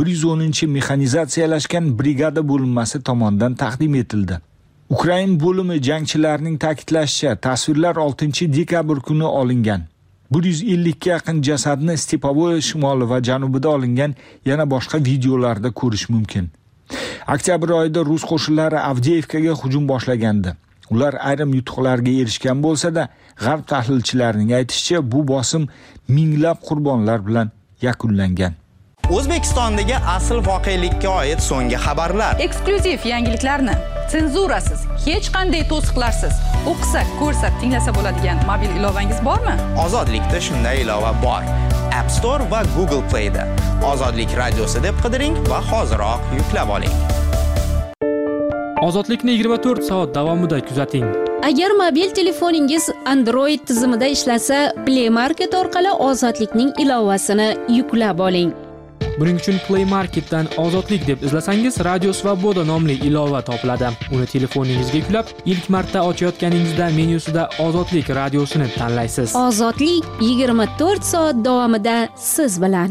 110-mexanizatsiyalashgan brigada bo'linmasi tomonidan taqdim etildi. Ukraina bo'limi jangchilarining ta'kidlashicha, tasvirlar 6-dekabr kuni olingan. 150 ga yaqin jasadni Stepovoye shimoli va janubida olingan yana boshqa videolarda ko'rish mumkin. Oktyabr oyida rus qo'shinlari Avdiivkaga hujum boshlagandi. Ular ayrim yutuqlarga erishgan bo'lsa-da, g'arb tahlilchilarining aytishicha, bu bosim minglab qurbonlar bilan yakunlangan. O'zbekistondagi asl voqelikka oid so'nggi xabarlar. Eksklyuziv yangiliklarni senzurasiz, hech qanday to'siqlarsiz o'qisa, ko'rsa, tinglasa bo'ladigan mobil ilovangiz bormi? Ozodlikda shunday ilova bor. App Store va Google Play da. Ozodlik radiosi deb qidiring va hoziroq yuklab oling. Ozodlikni 24 soat davomida kuzating. Agar mobil telefoningiz Android tizimida ishlasa, Play Market orqali Ozodlikning ilovasini yuklab oling. Buning uchun Play Marketdan Ozodlik deb izlasangiz, Radio Svoboda nomli ilova topiladi. Uni telefoningizga yuklab, ilk marta ochayotganingizda menyusida Ozodlik radiosini tanlaysiz. Ozodlik 24 soat davomida siz bilan.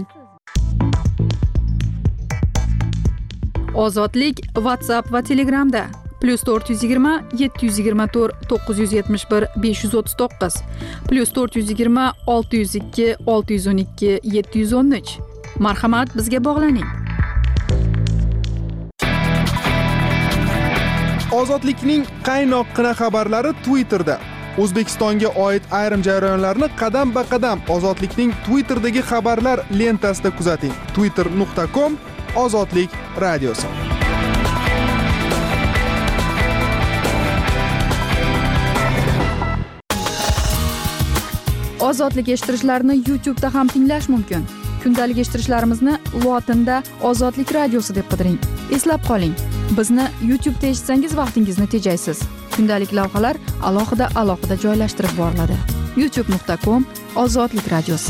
Ozodlik WhatsApp va Telegramda +420 724 971 539 +420 602 612 713. Marhamat, bizga bog'laning. Ozodlikning qaynoqqina xabarlari Twitterda. O'zbekistonga oid ayrim jarayonlarni qadam-ba-qadam Ozodlikning Twitterdagi xabarlar lentasida kuzating. twitter.com/ozodlik radiosi. Ozodlik eshittirishlarni YouTube'da ham tinglash mumkin. Kundalik eshittirishlarimizni lotinda Ozodlik radiosi deb qidiring. Eslab qoling, bizni YouTube'da eshitsangiz vaqtingizni tejaysiz. Kundalik lavhalar alohida joylashtirib boriladi. youtube.com/ozodlik radiosi.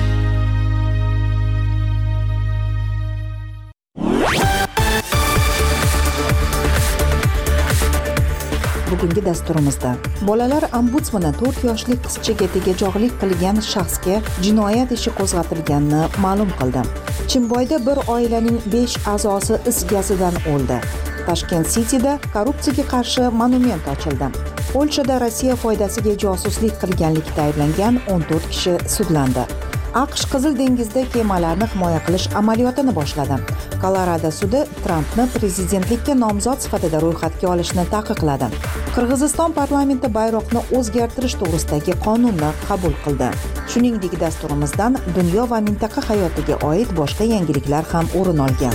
Bugungi dasturimizda bolalar ombudsmani 4 yoshli qizchaga tegajog'lik qilgan shaxsga jinoyat ishi qo'zg'atilganini ma'lum qildi. Chimboyda bir oilaning 5 a'zosi is gazidan o'ldi. Tashkent City'da korrupsiyaga qarshi monument ochildi. Polshada Rossiya foydasiga josuslik qilganlikda ayblangan 14 kishi sudlandi. AQSh Qizil dengizda kemalarni himoya qilish amaliyotini boshladi. Kolorado sudi Trampni prezidentlikka nomzod sifatida ro'yxatga olishni taqiqladi. Qirg'iziston parlamenti bayroqni o'zgartirish to'g'risidagi qonunni qabul qildi. Shuningdek, dasturimizdan dunyo va mintaqa hayotiga oid boshqa yangiliklar ham o'rin olgan.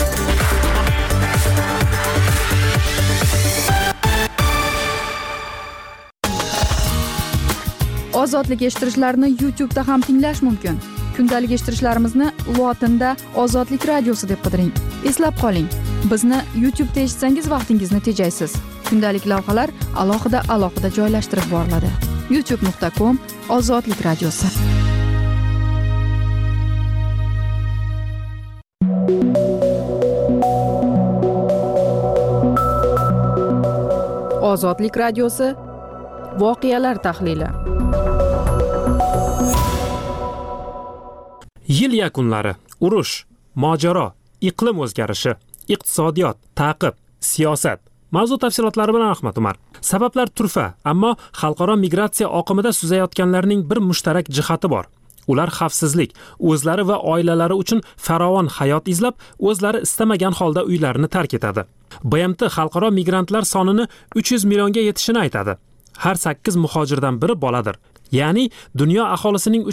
Ozodlik eshittirishlarni YouTube'da ham tinglash mumkin. Kundalik eshittirishlarimizni lotinda Ozodlik radiosi deb qidiring. Eslab qoling, bizni YouTube'da eshitsangiz vaqtingizni tejaysiz. Kundalik lavhalar alohida joylashtirib boriladi. youtube.com/ozodlik radiosi. Ozodlik radiosi voqealar tahlili. Yil yakunlari, urush, mojaro, iqlim o'zgarishi, iqtisodiyot, ta'qib, siyosat. Mavzu tafsilotlari bilan Ahmad Umar. Sabablar turfa, ammo xalqaro migratsiya oqimida suzayotganlarning bir mushtarak jihati bor. Ular xavfsizlik, o'zlari va oilalari uchun farovon hayot izlab, o'zlari istamagan holda uylarini tark etadi. BMT xalqaro migrantlar sonini 300 millionga yetishini aytadi. Har 8 muhojirdan biri boladir. Ya'ni dunyo aholisining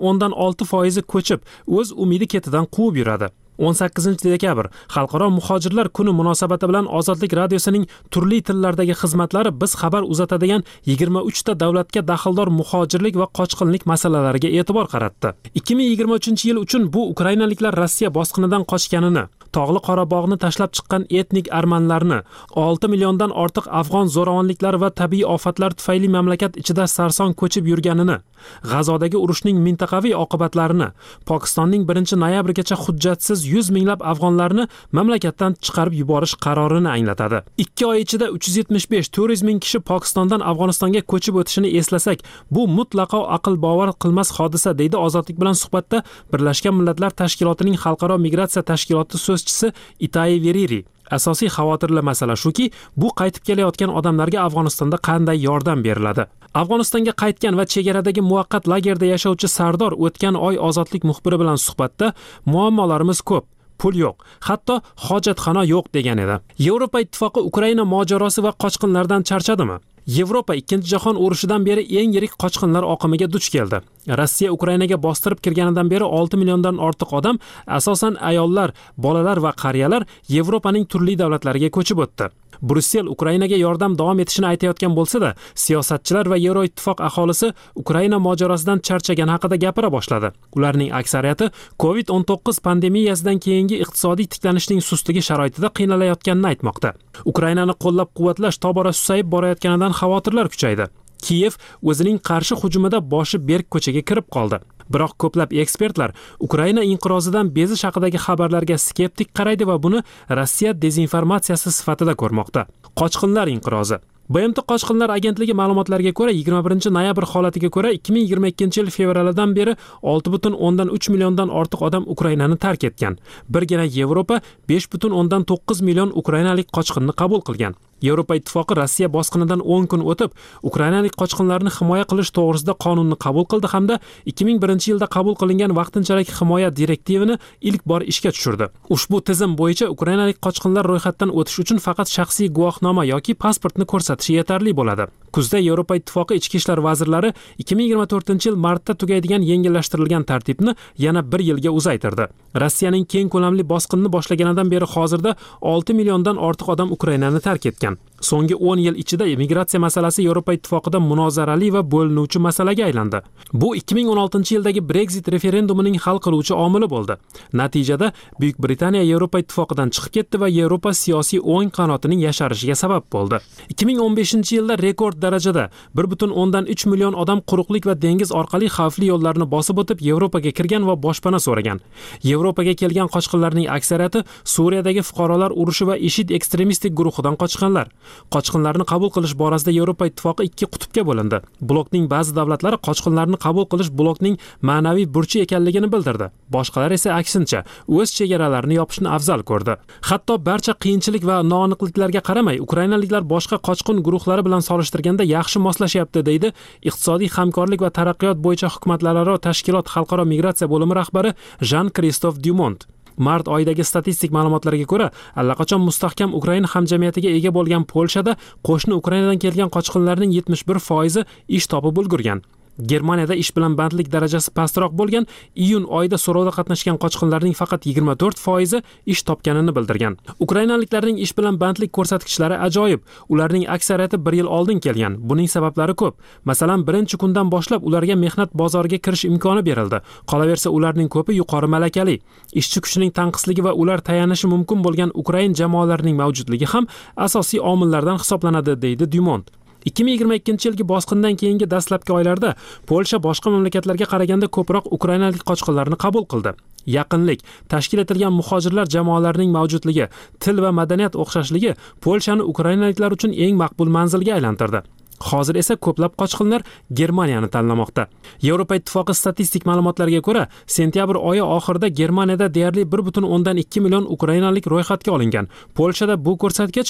3.6% ko'chib, o'z umidi ketidan quvib yuradi. 18-dekabr Xalqaro muhojirlar kuni munosabati bilan Ozodlik radiosining turli tillardagi xizmatlari biz xabar uzatadigan 23 ta davlatga daxldor muhojirlik va qochqinlik masalalariga e'tibor qaratdi. 2023-yil uchun bu ukrainaliklar Rossiya bosqinidan qochganini, Tog'li Qorabog'ni tashlab chiqqan etnik armanlarni, 6 milliondan ortiq afg'on zo'ravonliklari va tabiiy ofatlar tufayli mamlakat ichida sarson ko'chib yurganini, G'azodagi urushning mintaqaviy oqibatlarini, Pokistonning 1-noyabrgacha hujjatsiz 100 minglab afg'onlarni mamlakatdan chiqarib yuborish qarorini anglatadi. 2 oy ichida 375-400 ming kishi Pokistondan Afg'onistonga ko'chib o'tishini eslasak, bu mutlaqo aql bovar qilmas hodisa, deydi Ozodlik bilan suhbatda Birlashgan Millatlar Tashkilotining xalqaro migratsiya tashkiloti so'zchisi Itayi Veriri. Asosiy xavotirli masala shuki, bu qaytib kelayotgan odamlarga Afg'onistonda qanday yordam beriladi? Afg'onistonga qaytgan va chegaradagi muvaqqat lagerda yashovchi Sardor o'tgan oy Ozodlik muxbiri bilan suhbatda muammolarimiz ko'p, pul yo'q, hatto hojatxona yo'q degan edi. Yevropa ittifoqi Ukraina mojarosi va qochqinlardan charchadimi? Yevropa 2-jahon urushidan beri eng yirik qochqinlar oqimiga duch keldi. Rossiya Ukrainaga bostirib kirganidan beri 6 milliondan ortiq odam, asosan ayollar, bolalar va qariyalar Yevropaning turli davlatlariga ko'chib o'tdi. Brussel Ukrainaga yordam davom etishini aytayotgan bo'lsa-da, siyosatchilar va Yevroittifoq aholisi Ukraina mojarosidan charchagan haqida gapira boshladi. Ularning aksariyati COVID-19 pandemiyasidan keyingi iqtisodiy tiklanishning sustligi sharoitida qiynalayotganini aytmoqda. Ukrainani qo'llab-quvvatlash tobora susayib borayotganidan xavotirlar kuchaydi. Kiyev o'zining qarshi hujumida boshi berk ko'chaga kirib qoldi. Biroq ko'plab ekspertlar Ukraina inqirozidan bezish haqidagi xabarlarga skeptik qaraydi va buni Rossiya dezinformatsiyasi sifatida ko'rmoqda. Qochqinlar inqirozi. BMT Qochqinlar agentligi ma'lumotlariga ko'ra 21-noyabr holatiga ko'ra 2022-yil fevralidan beri 6.3 milliondan ortiq odam Ukrainani tark etgan. Birgina Yevropa 5.9 million ukrainalik qochqinni qabul qilgan. Yevropa Ittifoqi Rossiya bosqinidan 10 kun o'tib, ukrainalik qochqinlarni himoya qilish to'g'risida qonunni qabul qildi hamda 2001-yilda qabul qilingan vaqtinchalik himoya direktivini ilk bor ishga tushirdi. Ushbu tizim bo'yicha ukrainalik qochqinlar ro'yxatdan o'tish uchun faqat shaxsiy guvohnoma yoki pasportni ko'rsatishi yetarli bo'ladi. Kuzda Yevropa Ittifoqi ichki ishlar vazirlari 2024-yil martda tugaydigan yengillashtirilgan tartibni yana 1 yilga uzaytirdi. Rossiyaning keng ko'lamli bosqinni boshlaganidan beri hozirda 6 milliondan ortiq odam Ukrainani tark etgan. So'nggi 10 yil ichida migratsiya masalasi Yevropa Ittifoqida munozarali va bo'linuvchi masalaga aylandi. Bu 2016-yildagi Brexit referendumining hal qiluvchi omili bo'ldi. Natijada Buyuk Britaniya Yevropa Ittifoqidan chiqib ketdi va Yevropa siyosiy o'ng qanotining yasharishiga sabab bo'ldi. 2015-yilda rekord darajada 1.3 million odam quruqlik va dengiz orqali xavfli yo'llarni bosib o'tib Yevropaga kirgan va boshpana so'ragan. Yevropaga kelgan qochqinlarning aksariyati Suriyadagi fuqarolar urushi va IShID ekstremistik guruhidan qochqinlar. Qochqinlarni qabul qilish borasida Yevropa Ittifoqi ikki qutbga bo'lindi. Blokning ba'zi davlatlari qochqinlarni qabul qilish blokning ma'naviy burchi ekanligini bildirdi. Boshqalar esa aksincha, o'z chegaralarini yopishni afzal ko'rdi. Hatto barcha qiyinchilik va noaniqliklarga qaramay, ukrainaliklar boshqa qochqin guruhlari bilan solishtirganda yaxshi moslashyapti, deydi Iqtisodiy hamkorlik va taraqqiyot bo'yicha hukumatlararo tashkilot xalqaro migratsiya bo'limi rahbari Jean-Christophe Dumont. Mart oyidagi statistik ma'lumotlarga ko'ra, allaqachon mustahkam Ukraina hamjamiyatiga ega bo'lgan Polshada qo'shni Ukrainadan kelgan qochqinlarning 71% ish topib ulgurgan. Germaniyada ish bilan bandlik darajasi pastroq bo'lgan, iyun oyida so'rovda qatnashgan qochqinlarning faqat 24% ish topganini bildirgan. Ukrainaliklarning ish bilan bandlik ko'rsatkichlari ajoyib. Ularning aksariyati 1 yil oldin kelgan. Buning sabablari ko'p. Masalan, birinchi kundan boshlab ularga mehnat bozoriga kirish imkoni berildi. Qolaversa, ularning ko'pi yuqori malakali. Ishchi kuchining tanqisligi va ular tayanishi mumkin bo'lgan ukrain jamoalarining mavjudligi ham asosiy omillardan hisoblanadi, deydi Dumont. 2022-yilgi bosqindan keyingi dastlabki oylarda Polsha boshqa mamlakatlarga qaraganda ko'proq ukrainalik qochqinlarni qabul qildi. Yaqinlik, tashkil etilgan muhojirlar jamoalarining mavjudligi, til va madaniyat o'xshashligi Polshani ukrainaliklar uchun eng maqbul manzilga aylantirdi. Hozir esa ko'plab qochqinlar Germaniyani tanlamoqda. Yevropa Ittifoqi statistik ma'lumotlariga ko'ra, sentyabr oyi oxirida Germaniyada deyarli 1.2 million ukrainalik ro'yxatga olingan. Polshada bu ko'rsatkich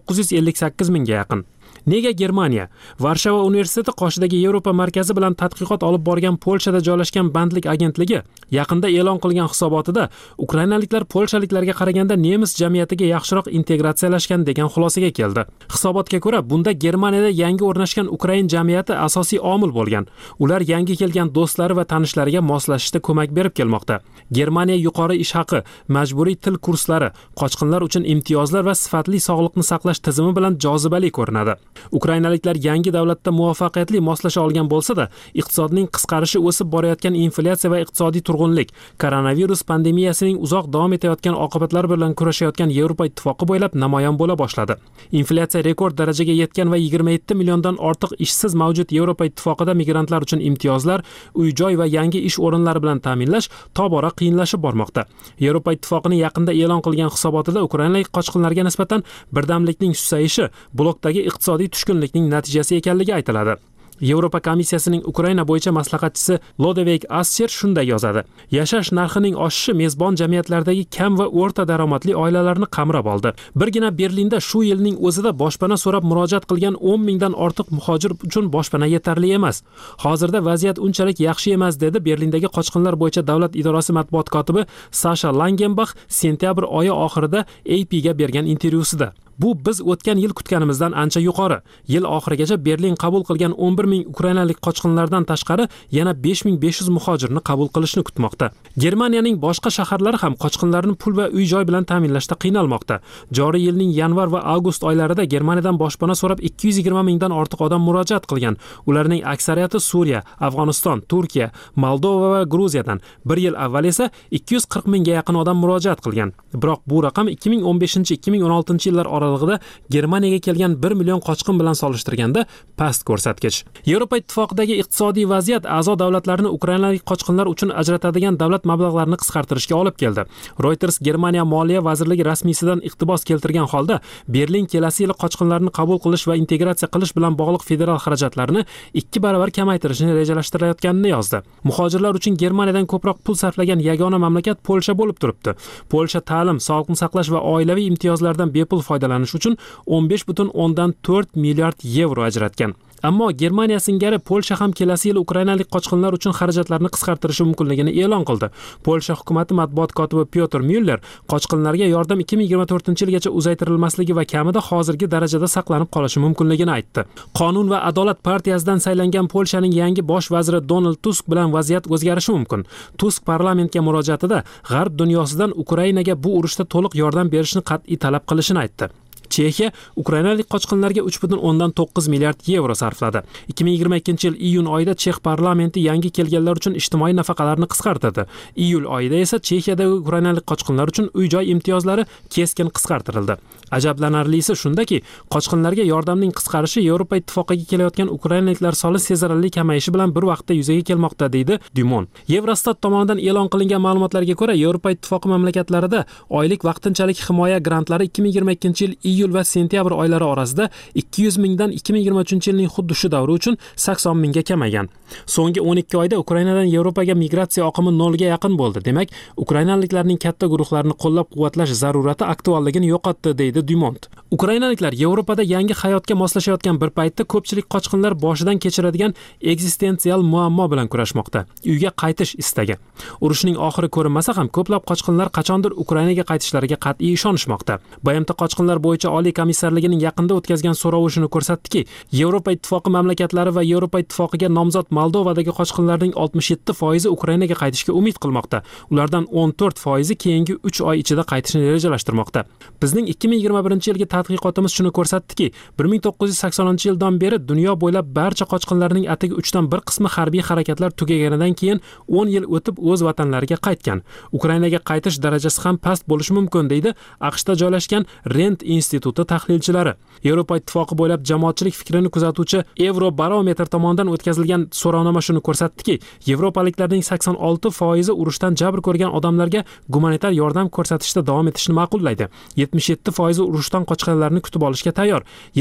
958 mingga yaqin. Nega Germaniya? Varshava universiteti qoshidagi Yevropa markazi bilan tadqiqot olib borgan Polshada joylashgan bandlik agentligi yaqinda e'lon qilgan hisobotida ukrainaliklar polshaliklarga qaraganda nemis jamiyatiga yaxshiroq integratsiyalashgan degan xulosaga keldi. Hisobotga ko'ra, bunda Germaniyada yangi o'rnashgan ukrain jamiyati asosiy omil bo'lgan. Ular yangi kelgan do'stlari va tanishlariga moslashishda ko'mak berib kelmoqda. Germaniya yuqori ish haqi, majburiy til kurslari, qochqinlar uchun imtiyozlar va sifatli sog'liqni saqlash tizimi bilan jozibali ko'rinadi. Ukrainaliklar yangi davlatda muvaffaqiyatli moslasha olgan bo'lsa-da, iqtisodning qisqarishi, o'sib borayotgan inflyatsiya va iqtisodiy turg'unlik, koronavirus pandemiyasining uzoq davom etayotgan oqibatlari bilan kurashayotgan Yevropa Ittifoqi bo'ylab namoyon bo'la boshladi. Inflyatsiya rekord darajaga yetgan va 27 milliondan ortiq ishsiz mavjud Yevropa Ittifoqida migrantlar uchun imtiyozlar, uy-joy va yangi ish o'rinlari bilan ta'minlash tobora qiyinlashib bormoqda. Yevropa Ittifoqining yaqinda e'lon qilgan hisobotida ukrainalik qochqinlarga nisbatan birdamlikning susayishi blokdagi iqtisodiy tushkunlikning natijasi ekanligi aytiladi. Yevropa komissiyasining Ukraina bo'yicha maslahatchisi Lodevik Ascher shunday yozadi: Yashash narxining oshishi mezbon jamiyatlardagi kam va o'rta daromadli oilalarni qamrab oldi. Birgina Berlinda shu yilning o'zida boshpana so'rab murojaat qilgan 10 mingdan ortiq muhojir uchun boshpana yetarli emas. Hozirda vaziyat unchalik yaxshi emas, dedi Berlindagi qochqinlar bo'yicha davlat idorasi matbuot kotibi Sasha Langenbach sentyabr oyi oxirida AP'ga bergan intervyusida. Bu biz o'tgan yil kutganimizdan ancha yuqori. Yil oxirigacha Berlin qabul qilgan 11 ming ukrainalik qochqinlardan tashqari yana 5500 muhojirni qabul qilishni kutmoqda. Germaniyaning boshqa shaharlari ham qochqinlarni pul va uy-joy bilan ta'minlashda qiynalmoqda. Joriy yilning yanvar va avgust oylarida Germaniyadan boshpana so'rab 220 mingdan ortiq odam murojaat qilgan. Ularning aksariyati Suriya, Afg'oniston, Turkiya, Moldova va Gruziyadan. Bir yil avval esa 240 mingga yaqin odam murojaat qilgan. Biroq bu raqam 2015-2016 yillar oralig'ida Germaniyaga kelgan 1 million qochqin bilan solishtirganda past ko'rsatkich. Yevropa Ittifoqidagi iqtisodiy vaziyat a'zo davlatlarni ukrainalik qochqinlar uchun ajratadigan davlat mablag'larini qisqartirishga olib keldi. Reuters Germaniya Moliya vazirligi rasmiysidan iqtibos keltirgan holda Berlin kelasi yil qochqinlarni qabul qilish va integratsiya qilish bilan bog'liq federal xarajatlarni 2 barobar kamaytirishni rejalashtirayotganini yozdi. Muhojirlar uchun Germaniyadan ko'proq pul sarflagan yagona mamlakat Polsha bo'lib turibdi. Polsha ta'lim, sog'liqni saqlash va oilaviy imtiyozlardan bepul foydalanadi davolanish uchun 15,4 milliard yevro ajratgan. Ammo Germaniya singari Polsha ham kelasi yil ukrainalik qochqinlar uchun xarajatlarni qisqartirishi mumkinligini e'lon qildi. Polsha hukumati matbuot kotibi Pyotr Müller qochqinlarga yordam 2024-yilgacha uzaytirilmasligi va kamida hozirgi darajada saqlanib qolishi mumkinligini aytdi. Qonun va adolat partiyasidan saylangan Polshaning yangi bosh vaziri Donald Tusk bilan vaziyat o'zgarishi mumkin. Tusk parlamentga murojaatida G'arb dunyosidan Ukrainaga bu urushda to'liq yordam berishni qat'iy talab qilishini aytdi. Chexiya ukrainalik qochqinlarga 3,9 milliard yevro sarfladi. 2022 yil iyun oyida Chex parlamenti yangi kelganlar uchun ijtimoiy nafaqalarni qisqartirdi. Iyul oyida esa Chexiyadagi ukrainalik qochqinlar uchun uy-joy imtiyozlari keskin qisqartirildi. Ajablanarlisi shundaki, qochqinlarga yordamning qisqarishi Yevropa ittifoqiga kelayotgan ukrainaliklar soni sezilarli kamayishi bilan bir vaqtda yuzaga kelmoqda, deydi Dumon. Eurostat tomonidan e'lon qilingan ma'lumotlarga ko'ra, Yevropa ittifoqi mamlakatlarida oylik vaqtinchalik himoya grantlari 2022 yil iyul va sentyabr oylari orasida 200 mingdan 2023 yilning xuddi shu davri uchun 80 mingga kamaygan. So'nggi 12 oyda Ukrainadan Yevropaga migratsiya oqimi 0 ga yaqin bo'ldi. Demak, ukrainaliklarning katta guruhlarini qo'llab-quvvatlash zarurati aktualligini yo'qotdi, deydi Dumont. Ukrainaliklar Yevropada yangi hayotga moslashayotgan bir paytda ko'pchilik qochqinlar boshidan kechiradigan eksistensial muammo bilan kurashmoqda. Uyga qaytish istagi. Urushning oxiri ko'rinmasa ham ko'plab qochqinlar qachondir Ukrainaga qaytishlariga qat'iy ishonishmoqda. BMT qochqinlar bo'yicha Oliy komissarligining yaqinda o'tkazgan so'rovi shuni ko'rsatdiki, Yevropa ittifoqi mamlakatlari va Yevropa ittifoqiga nomzod Moldovadagi qochqinlarning 67% Ukrainaga qaytishga umid qilmoqda. Ulardan 14% keyingi 3 oy ichida qaytishni rejalashtirmoqda. Bizning 2021-yilgi tadqiqotimiz shuni ko'rsatdiki, 1980-yildan beri dunyo bo'ylab barcha qochqinlarning atigi 3dan 1 qismi harbiy harakatlar tugaganidan keyin 10 yil o'tib o'z vatanlariga qaytgan. Ukrainaga qaytish darajasi ham past bo'lishi mumkin, deydi AQShda joylashgan Rent instituti tahlilchilari. Yevropa ittifoqi bo'ylab jamoatchilik fikrini kuzatuvchi Eurobarometr tomonidan o'tkazilgan so'rovnoma shuni ko'rsatdiki, yevropaliklarning 86% urushdan jabr ko'rgan odamlarga gumanitar yordam ko'rsatishda davom etishni ma'qullaydi. 77% urushdan qochganlarni kutib olishga tayyor.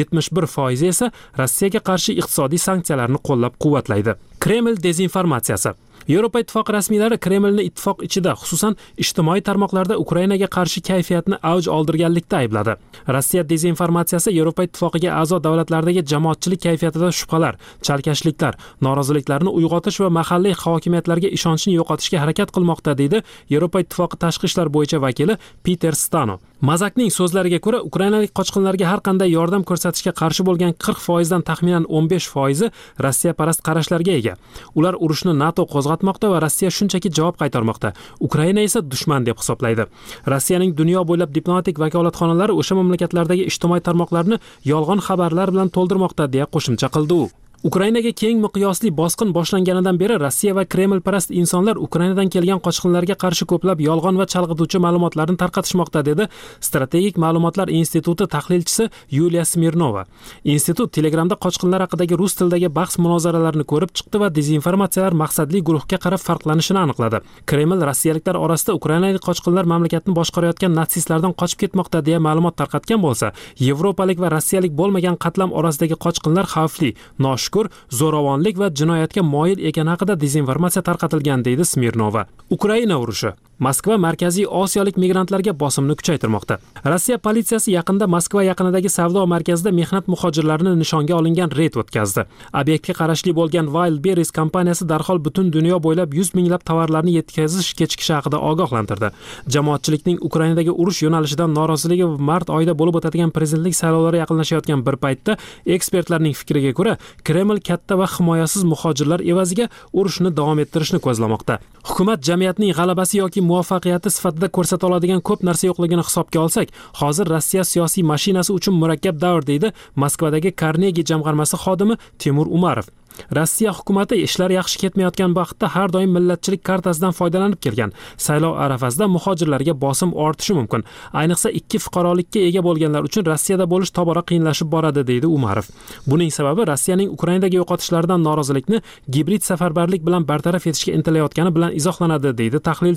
71% esa Rossiyaga qarshi iqtisodiy sanksiyalarni qo'llab-quvvatlaydi. Kreml dezinformatsiyasi. Yevropa ittifoqi rasmiylari Kremlni ittifoq ichida, xususan ijtimoiy tarmoqlarda Ukrainaga qarshi kayfiyatni avj oldirganlikda aybladi. Rossiya dezinformatsiyasi Yevropa ittifoqiga a'zo davlatlardagi jamoatchilik kayfiyatida shubhalar, chalkashliklar, noroziliklarni uyg'otish va mahalliy hokimiyatlarga ishonchni yo'qotishga harakat qilmoqda, deydi Yevropa ittifoqi tashqi ishlar bo'yicha vakili Peter Stano. Mazakning so'zlariga ko'ra, ukrainalik qochqinlarga har qanday yordam ko'rsatishga qarshi bo'lgan 40% dan taxminan 15% Rossiya parast qarashlarga ega. Ular urushni NATO qo'zg'atmoqda va Rossiya shunchaki javob qaytarmoqda. Ukraina esa dushman deb hisoblaydi. Rossiyaning dunyo bo'ylab diplomatik vakolatxonalari o'sha mamlakatlardagi ijtimoiy tarmoqlarni yolg'on xabarlar bilan to'ldirmoqda, deya qo'shimcha qildi u. Ukrainaga keng miqyosli bosqin boshlanganidan beri Rossiya va Kreml parast insonlar Ukrainadan kelgan qochqinlarga qarshi ko'plab yolg'on va chalg'ituvchi ma'lumotlarni tarqatishmoqda, dedi Strategik ma'lumotlar instituti tahlilchisi Yuliya Smirnova. Institut Telegramda qochqinlar haqidagi rus tilidagi bahs-munozaralarni ko'rib chiqdi va dezinformatsiyalar maqsadli guruhga qarab farqlanishini aniqladi. Kreml rossiyaliklar orasida ukrainalik qochqinlar mamlakatni boshqarayotgan natsistlardan qochib ketmoqda deya ma'lumot tarqatgan bo'lsa, yevropalik va rossiyalik bo'lmagan qatlam orasidagi qochqinlar xavfli, noshukr, zo'ravonlik va jinoyatga moyil ekani haqida dezinformatsiya tarqatilgan, deydi Smirnova. Ukraina urushi. Moskva Markaziy Osiyolik migrantlarga bosimni kuchaytirmoqda. Rossiya politsiyasi yaqinda Moskva yaqinidagi savdo markazida mehnat muhojirlarini nishonga olingan reyd o'tkazdi. Obyektga qarashli bo'lgan Wildberries kompaniyasi darhol butun dunyo bo'ylab 100 minglab tovarlarni yetkazish kechikishi haqida ogohlantirdi. Jamoatchilikning Ukrainadagi urush yo'nalishidan noroziligi mart oyida bo'lib o'tadigan prezidentlik saylovlari yaqinlashayotgan bir paytda ekspertlarning fikriga ko'ra, Kreml katta va himoyasiz muhojirlar evaziga urushni davom ettirishni ko'zlamoqda. Hukumat jamiyatning g'alabasi yoki muvaffaqiyati sifatida ko'rsata oladigan ko'p narsa yo'qligini hisobga olsak, hozir Rossiya siyosiy mashinasi uchun murakkab davr, deydi Moskvadagi Carnegie jamg'armasi xodimi Timur Umarov. Rossiya hukumati ishlar yaxshi ketmayotgan vaqtda har doim millatchilik kartasidan foydalanib kelgan. Saylov arafasida muhojirlarga bosim ortishi mumkin. Ayniqsa ikki fuqarolikka ega bo'lganlar uchun Rossiyada bo'lish tobora qiyinlashib boradi, deydi Umarov. Buning sababi Rossiyaning Ukrainadagi yo'qotishlaridan norozilikni gibrid safarbarlik bilan bartaraf etishga intilayotgani bilan izohlanadi, deydi tahlilchi.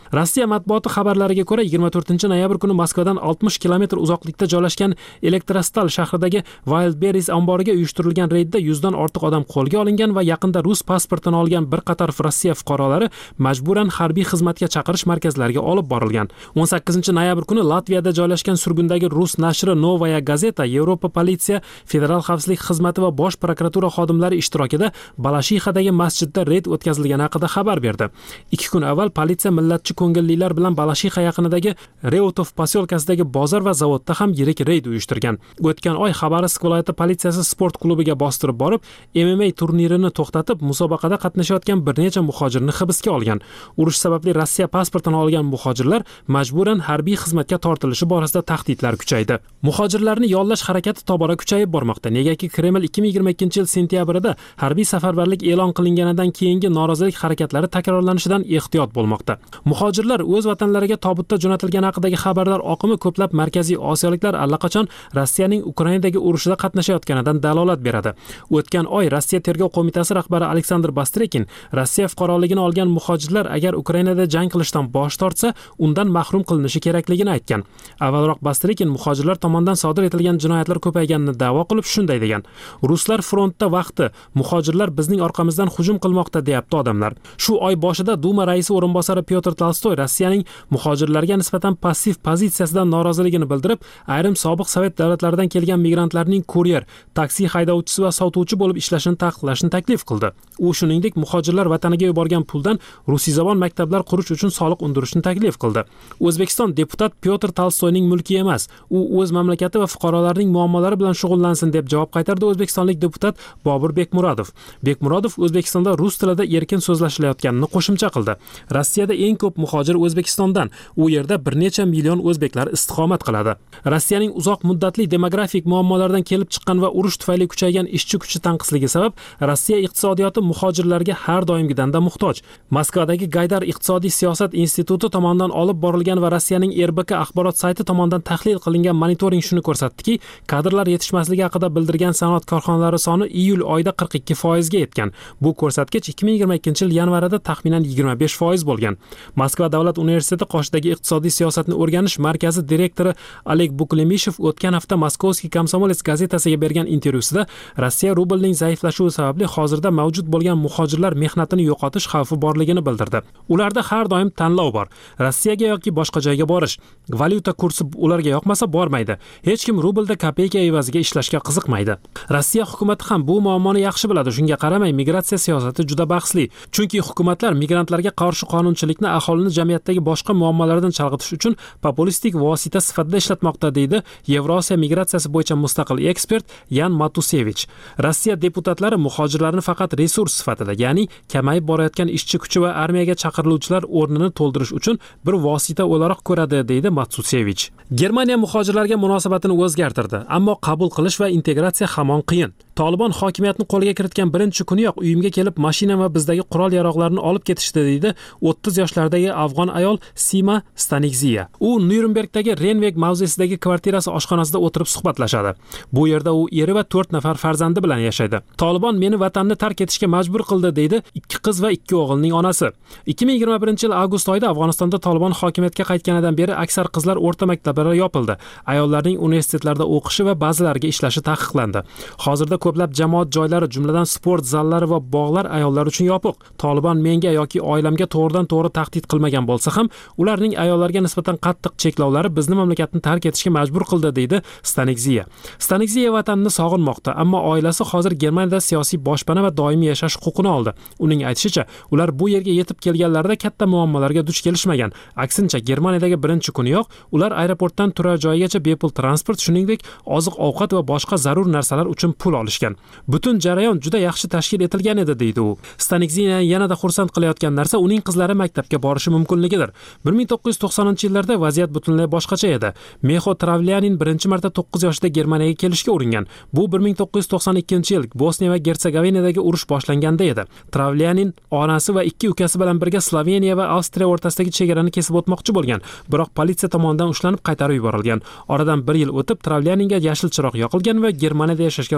Rossiya matbuoti xabarlariga ko'ra 24-noyabr kuni Moskvadan 60 kilometr uzoqlikda joylashgan Elektrostal shahridagi Wildberries omboriga uyushtirilgan reydda 100 dan ortiq odam qo'lga olingan va yaqinda rus pasportini olgan bir qator Rossiya fuqarolari majburan harbiy xizmatga chaqirish markazlariga olib borilgan. 18-noyabr kuni Latviyada joylashgan surgundagi rus nashri Novaya Gazeta Yevropa politsiya, federal xavfsizlik xizmati va bosh prokuratura xodimlari ishtirokida Balashixadagi masjidda reyd o'tkazilgani haqida xabar berdi. 2 kun avval politsiya millatchi ko'ngillilar bilan Balashixa yaqinidagi Reutov posyolkasidagi bozor va zavodda ham yirik reyd uyushtirgan. O'tgan oy Xabarovsk viloyati politsiyasi sport klubiga bostirib borib, MMA turnirini to'xtatib, musobaqada qatnashayotgan bir necha muhojirni hibsga olgan. Urush sababli Rossiya pasportini olgan muhojirlar majburan harbiy xizmatga tortilishi borasida tahdidlar kuchaydi. Muhojirlarni yollash harakati tobora kuchayib bormoqda. Negaki Kreml 2022-yil sentyabrida harbiy safarbarlik e'lon qilinganidan keyingi norozilik harakatlari takrorlanishidan ehtiyot bo'lmoqda. Muhojirlar o'z vatanlariga tobutda jo'natilgani haqidagi xabarlar oqimi ko'plab markaziy osiyoliklar allaqachon Rossiyaning Ukrainadagi urushida qatnashayotganidan dalolat beradi. O'tgan oy Rossiya tergov qo'mitasi rahbari Aleksandr Bastrekin Rossiya fuqaroligini olgan muhojirlar agar Ukrainada jang qilishdan bosh tortsa, undan mahrum qilinishi kerakligini aytgan. Avvalroq Bastrekin muhojirlar tomonidan sodir etilgan jinoyatlar ko'payganini da'vo qilib shunday degan: Ruslar frontda vaqti, muhojirlar bizning orqamizdan hujum qilmoqda, deyapti odamlar. Shu oy boshida Duma raisi o'rinbosari Pyotr Tolstoy Rossiyaning muhojirlarga nisbatan passiv pozitsiyasidan noroziligini bildirib, ayrim sobiq Sovet davlatlaridan kelgan migrantlarning kuryer, taksi haydovchisi va sotuvchi bo'lib ishlashini taqiqlashni taklif qildi. U shuningdek muhojirlar vataniga yuborgan puldan rusiyzabon maktablar qurish uchun soliq undirishni taklif qildi. O'zbekiston deputat Pyotr Tolstoyning mulki emas, u o'z mamlakati va fuqarolarining muammolari bilan shug'ullansin deb javob qaytardi o'zbekistonlik deputat Bobur Bekmurodov. Bekmurodov O'zbekistonda rus tilida erkin so'zlashilayotganini qo'shimcha qildi. Rossiyada eng ko'p muhojir O'zbekistondan, u yerda bir necha million o'zbeklar istiqomat qiladi. Rossiyaning uzoq muddatli demografik muammolaridan kelib chiqqan va urush tufayli kuchaygan ishchi kuchi tanqisligi sabab Rossiya iqtisodiyoti muhojirlarga har doimgidanda muhtoj. Moskvadagi Gaydar iqtisodiy siyosat instituti tomonidan olib borilgan va Rossiyaning RBK axborot sayti tomonidan tahlil qilingan monitoring shuni ko'rsatdiki, kadrlar yetishmasligi haqida bildirgan sanoat korxonalari soni iyul oyida 42% ga yetgan. Bu ko'rsatkich 2022-yil yanvarida taxminan 25% bo'lgan. Moskva davlat universiteti qoshidagi iqtisodiy siyosatni o'rganish markazi direktori Oleg Buklemishev o'tgan hafta Moskovskiy Komsomolets gazetasiga bergan intervyusida Rossiya rublining zaiflashuvi sababli hozirda mavjud bo'lgan muhojirlar mehnatini yo'qotish xavfi borligini bildirdi. Ularda har doim tanlov bor. Rossiyaga yoki boshqa joyga borish. Valyuta kursi ularga yoqmasa bormaydi. Hech kim rublda kopeyka evaziga ishlashga qiziqmaydi. Rossiya hukumati ham bu muammoni yaxshi biladi. Shunga qaramay migratsiya siyosati juda bahsli. Chunki hukumatlar migrantlarga qarshi qonunchilikni aholini jamiyatdagi boshqa muammolardan chalg'itish uchun populistik vosita sifatida ishlatmoqda, deydi Yevrosiyo migratsiyasi bo'yicha mustaqil ekspert Yan Matusevich. Rossiya deputatlari muhojirlarni faqat resurs sifatida, ya'ni kamayib borayotgan ishchi kuchi va armiyaga chaqiriluvchilar o'rnini to'ldirish uchun bir vosita o'laroq ko'radi, deydi Matusevich. Germaniya muhojirlarga munosabatini o'zgartirdi, ammo qabul qilish va integratsiya hamon qiyin. Tolibon hokimiyatni qo'lga kiritgan birinchi kuniyoq uyimga kelib mashina va bizdagi qurol yaroqlarini olib ketishdi, deydi 30 yoshlardagi afg'on ayol Sima Stanikziya. U Nyurnbergdagi Renveg mavzesidagi kvartirasi oshxonasida o'tirib suhbatlashadi. Bu yerda u eri va 4 nafar farzandi bilan yashaydi. Tolibon meni vatanni tark etishga majbur qildi, deydi 2 qiz va 2 o'g'ilning onasi. 2021-yil avgust oyida Afg'onistonda Tolibon hokimiyatga qaytganidan beri aksar qizlar o'rta maktablari yopildi. Ayollarning universitetlarda o'qishi va ba'zilariga ishlashi taqiqlandi. Hozirda ko'plab jamoat joylari, jumladan sport zallari va bog'lar ayollar uchun yopiq. Tolibon menga yoki oilamga to'g'ridan-to'g'ri tahdid qilmagan bo'lsa ham, ularning ayollarga nisbatan qattiq cheklovlari bizni mamlakatni tark etishga majbur qildi, deydi Stanikziya. Stanikziya vatanini sog'inmoqda, ammo oilasi hozir Germaniyada siyosiy boshpana va doimiy yashash huquqini oldi. Uning aytishicha, ular bu yerga yetib kelganlarida katta muammolarga duch kelishmagan. Aksincha, Germaniyadagi birinchi kuniyoq ular aeroportdan turar joyigacha bepul transport, shuningdek oziq-ovqat va boshqa zarur narsalar uchun pul olishgan. Butun jarayon juda yaxshi tashkil etilgan edi, deydi u. Stanikziyani yanada xursand qilayotgan narsa uning qizlari maktabga borishi mumkinligidir. 1990-yillarda vaziyat butunlay boshqacha edi. Meho Travlyanin birinchi marta 9 yoshida Germaniyaga kelishga uringan. Bu 1992-yil Bosniya va Gersegovinadagi urush boshlanganda edi. Travlyanin onasi va 2 ukasi bilan birga Sloveniya va Avstriya o'rtasidagi chegarani kesib o'tmoqchi bo'lgan, biroq politsiya tomonidan ushlanib qaytarib yuborilgan. Oradan 1 yil o'tib Travlyaninga yashil chiroq yoqilgan va Germaniyada yashashga ruxsat berilgan.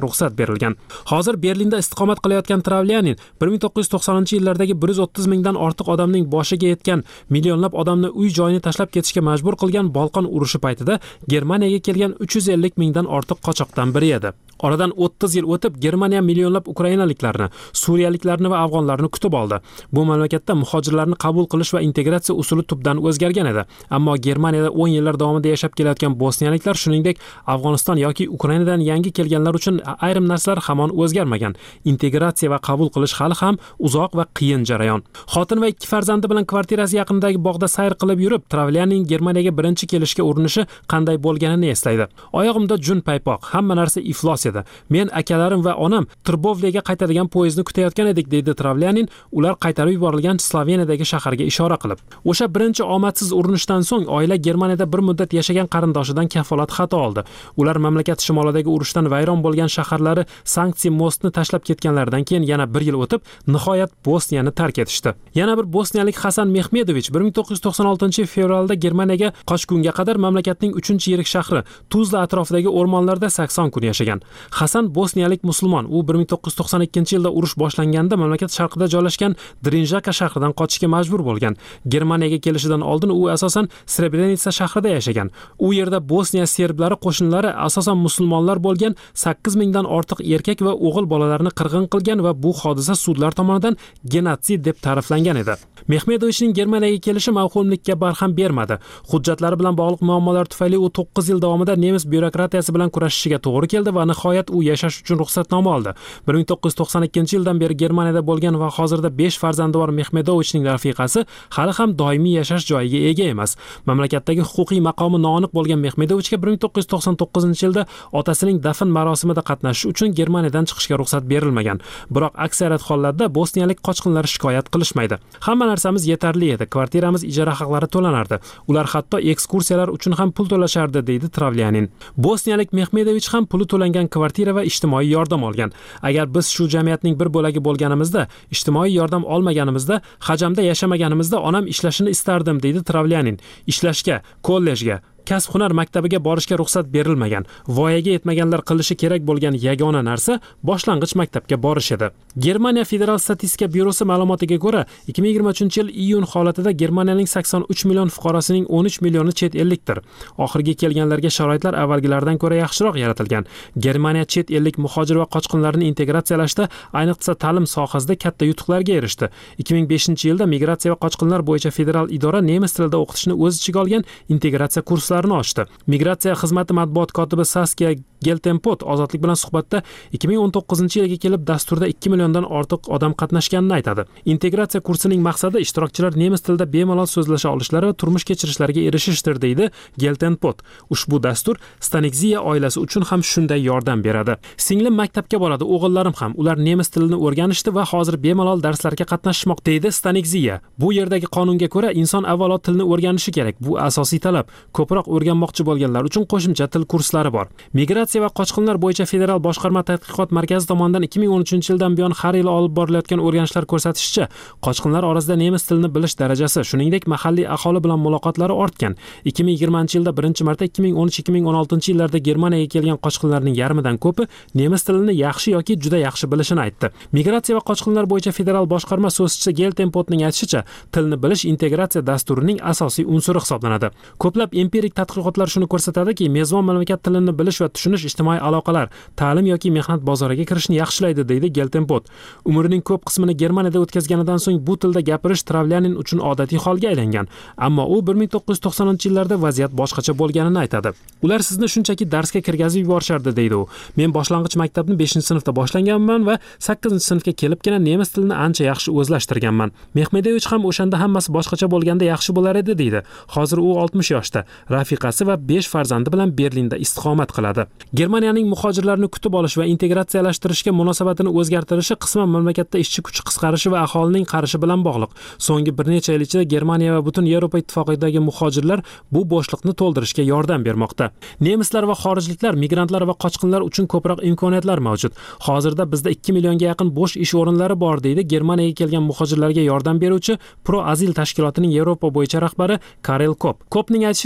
berilgan. Hozir Berlinda istiqomat qilayotgan Travlianin 1990-yillardagi 130 mingdan ortiq odamning boshiga yetgan, millionlab odamni uy-joyini tashlab ketishga majbur qilgan Balqon urushi paytida Germaniyaga kelgan 350 mingdan ortiq qochoqdan biri edi. Oradan 30 yil o'tib Germaniya millionlab ukrainaliklarni, suriyaliklarni va afg'onlarni kutib oldi. Bu mamlakatda muhojirlarni qabul qilish va integratsiya usuli tubdan o'zgargan edi. Ammo Germaniyada 10 yillar davomida yashab kelayotgan bosniyaliklar, shuningdek Afg'oniston yoki Ukrainadan yangi kelganlar uchun ayrim narsalar hamon o'zgarmagan. Integratsiya va qabul qilish hali ham uzoq va qiyin jarayon. Xotin va 2 farzandi bilan kvartirasi yaqinidagi bog'da sayr qilib yurib, Travlianing Germaniyaga birinchi kelishga urinishi qanday bo'lganini eslaydi. Oyog'imda jun paypoq, hamma narsa iflos edi. Men, akalarim va onam Trbovlega qaytadigan poyezdni kutayotgan edik, deydi Travlianin, ular qaytarib yuborilgan Sloveniyadagi shaharga ishora qilib. O'sha birinchi omadsiz urinishdan so'ng oila Germaniyada bir muddat yashagan qarindoshidan kafolat xati oldi. Ular mamlakat shimolidagi urushdan vayron bo'lgan shaharlari Sanksiy Mostni tashlab ketganlaridan keyin yana 1 yil o'tib, nihoyat Bosniyani tark etishdi. Yana bir bosniyalik Hasan Mehmedovich 1996-fevralda Germaniyaga qochgunga qadar mamlakatning 3-yirik shahri Tuzla atrofidagi o'rmonlarda 80 kun yashagan. Hasan bosniyalik musulmon. U 1992-yilda urush boshlanganda mamlakat sharqida joylashgan Drinjaka shahridan qochishga majbur bo'lgan. Germaniyaga kelishidan oldin u asosan Srebrenica shahrida yashagan. U yerda Bosniya serblari qo'shinlari asosan musulmonlar bo'lgan 8 mingdan ortiq erkak va o'g'il bolalarni qirg'in qilgan va bu hodisa sudlar tomonidan genotsid deb ta'riflangan edi. Mehmedovichning Germaniyaga kelishi mavhumlikka barham bermadi. Hujjatlari bilan bog'liq muammolar tufayli u 9 yil davomida nemis byurokratiyasi bilan kurashishiga to'g'ri keldi va nihoyat u yashash uchun ruxsatnoma oldi. 1992-yildan beri Germaniyada bo'lgan va hozirda 5 farzandi bor Mehmedovichning rafiqasi hali ham doimiy yashash joyiga ega emas. Mamlakatdagi huquqiy maqomi noaniq bo'lgan Mehmedovichga 1999-yilda otasining dafn marosimida qatnashish uchun Germaniyadan chiqishga ruxsat berilmagan. Biroq aksariyat hollarda bosniyalik qochqinlar shikoyat qilishmaydi. Hamma narsamiz yetarli edi. Kvartiramiz ijara haqlari to'lanardi. Ular hatto ekskursiyalar uchun ham pul to'lashardi, deydi Travlianin. Bosniyalik Mehmedovich ham puli to'langan kvartira va ijtimoiy yordam olgan. Agar biz shu jamiyatning bir bo'lagi bo'lganimizda, ijtimoiy yordam olmaganimizda, hajamda yashamaganimizda onam ishlashini istardim, deydi Travlianin. Ishlashga, kollejga, kasb-hunar maktabiga borishga ruxsat berilmagan. Voyaga yetmaganlar qilishi kerak bo'lgan yagona narsa boshlang'ich maktabga borish edi. Germaniya Federal statistika byurosi ma'lumotiga ko'ra, 2023-yil iyun holatida Germaniyaning 83 million fuqarosining 13 millioni chet ellikdir. Oxirgi kelganlarga sharoitlar avvalgilaridan ko'ra yaxshiroq yaratilgan. Germaniya chet ellik muhojir va qochqinlarni integratsiyalashda, ayniqsa ta'lim sohasida katta yutuqlarga erishdi. 2005-yilda migratsiya va qochqinlar bo'yicha federal idora nemis tilida o'qitishni o'z ichiga olgan integratsiya kurslarini ochdi. Migratsiya xizmati matbuot kotibi Saskia Geltenpot ozodlik bilan suhbatda 2019-yilga kelib dasturda 2 milliondan ortiq odam qatnashganini aytadi. Integratsiya kursining maqsadi ishtirokchilar nemis tilida bemalol so'zlasha olishlari va turmush kechirishlariga erishishdir, deydi Geltenpot. Ushbu dastur Stanigziya oilasi uchun ham shunday yordam beradi. Singlim maktabga boradi, o'g'illarim ham. Ular nemis tilini o'rganishdi va hozir bemalol darslarga qatnashmoqda, deydi Stanigziya. Bu yerdagi qonunga ko'ra inson avvalo tilni o'rganishi kerak. Bu asosiy talab. Ko'proq o'rganmoqchi bo'lganlar uchun qo'shimcha til kurslari bor. Migratsiya va qochqinlar bo'yicha federal boshqarma tadqiqot markazi tomonidan 2013-yildan buyon har yili olib borilayotgan o'rganishlar ko'rsatishicha, qochqinlar orasida nemis tilini bilish darajasi, shuningdek mahalliy aholi bilan muloqotlari ortgan. 2020-yilda birinchi marta 2013-2016-yillarda Germaniyaga kelgan qochqinlarning yarmidan ko'pi nemis tilini yaxshi yoki juda yaxshi bilishini aytdi. Migratsiya va qochqinlar bo'yicha federal boshqarma so'zchisi Geltenpotning aytishicha, tilni bilish integratsiya dasturining asosiy unsuri hisoblanadi. Ko'plab empirik tadqiqotlar shuni ko'rsatadiki, mezbon mamlakat tilini bilish va tushunish ijtimoiy aloqalar, ta'lim yoki mehnat bozoriga kirishni yaxshilaydi, deydi Geltenpot. Umrining ko'p qismini Germaniyada o'tkazganidan so'ng bu tilda gapirish Travlianin uchun odatiy holga aylangan. Ammo u 1990-yillarda vaziyat boshqacha bo'lganini aytadi. Ular sizni shunchaki darsga kirgazib yuborishardi, deydi u. Men boshlang'ich maktabni 5-sinfda boshlaganman va 8-sinfga kelibgina nemis tilini ancha yaxshi o'zlashtirganman. Mehmedovich ham o'shanda hammasi boshqacha bo'lganda yaxshi bo'lar edi, deydi. Hozir u 60 yoshda. Rafiqasi va 5 farzandi bilan Berlinda istiqomat qiladi. Germaniyaning muhojirlarni kutib olish va integratsiyalashtirishga munosabatini o'zgartirishi qisman mamlakatda ishchi kuchi qisqarishi va aholining qarishi bilan bog'liq. So'nggi bir necha yil ichida Germaniya va butun Yevropa ittifoqidagi muhojirlar bu bo'shliqni to'ldirishga yordam bermoqda. Nemislar va xorijliklar, migrantlar va qochqinlar uchun ko'proq imkoniyatlar mavjud. Hozirda bizda 2 millionga yaqin bo'sh ish o'rinlari bor, deydi Germaniyaga kelgan muhojirlarga yordam beruvchi Pro Azil tashkilotining Yevropa bo'yicha rahbari Karel Kopp. Koppning aytishicha, ishlar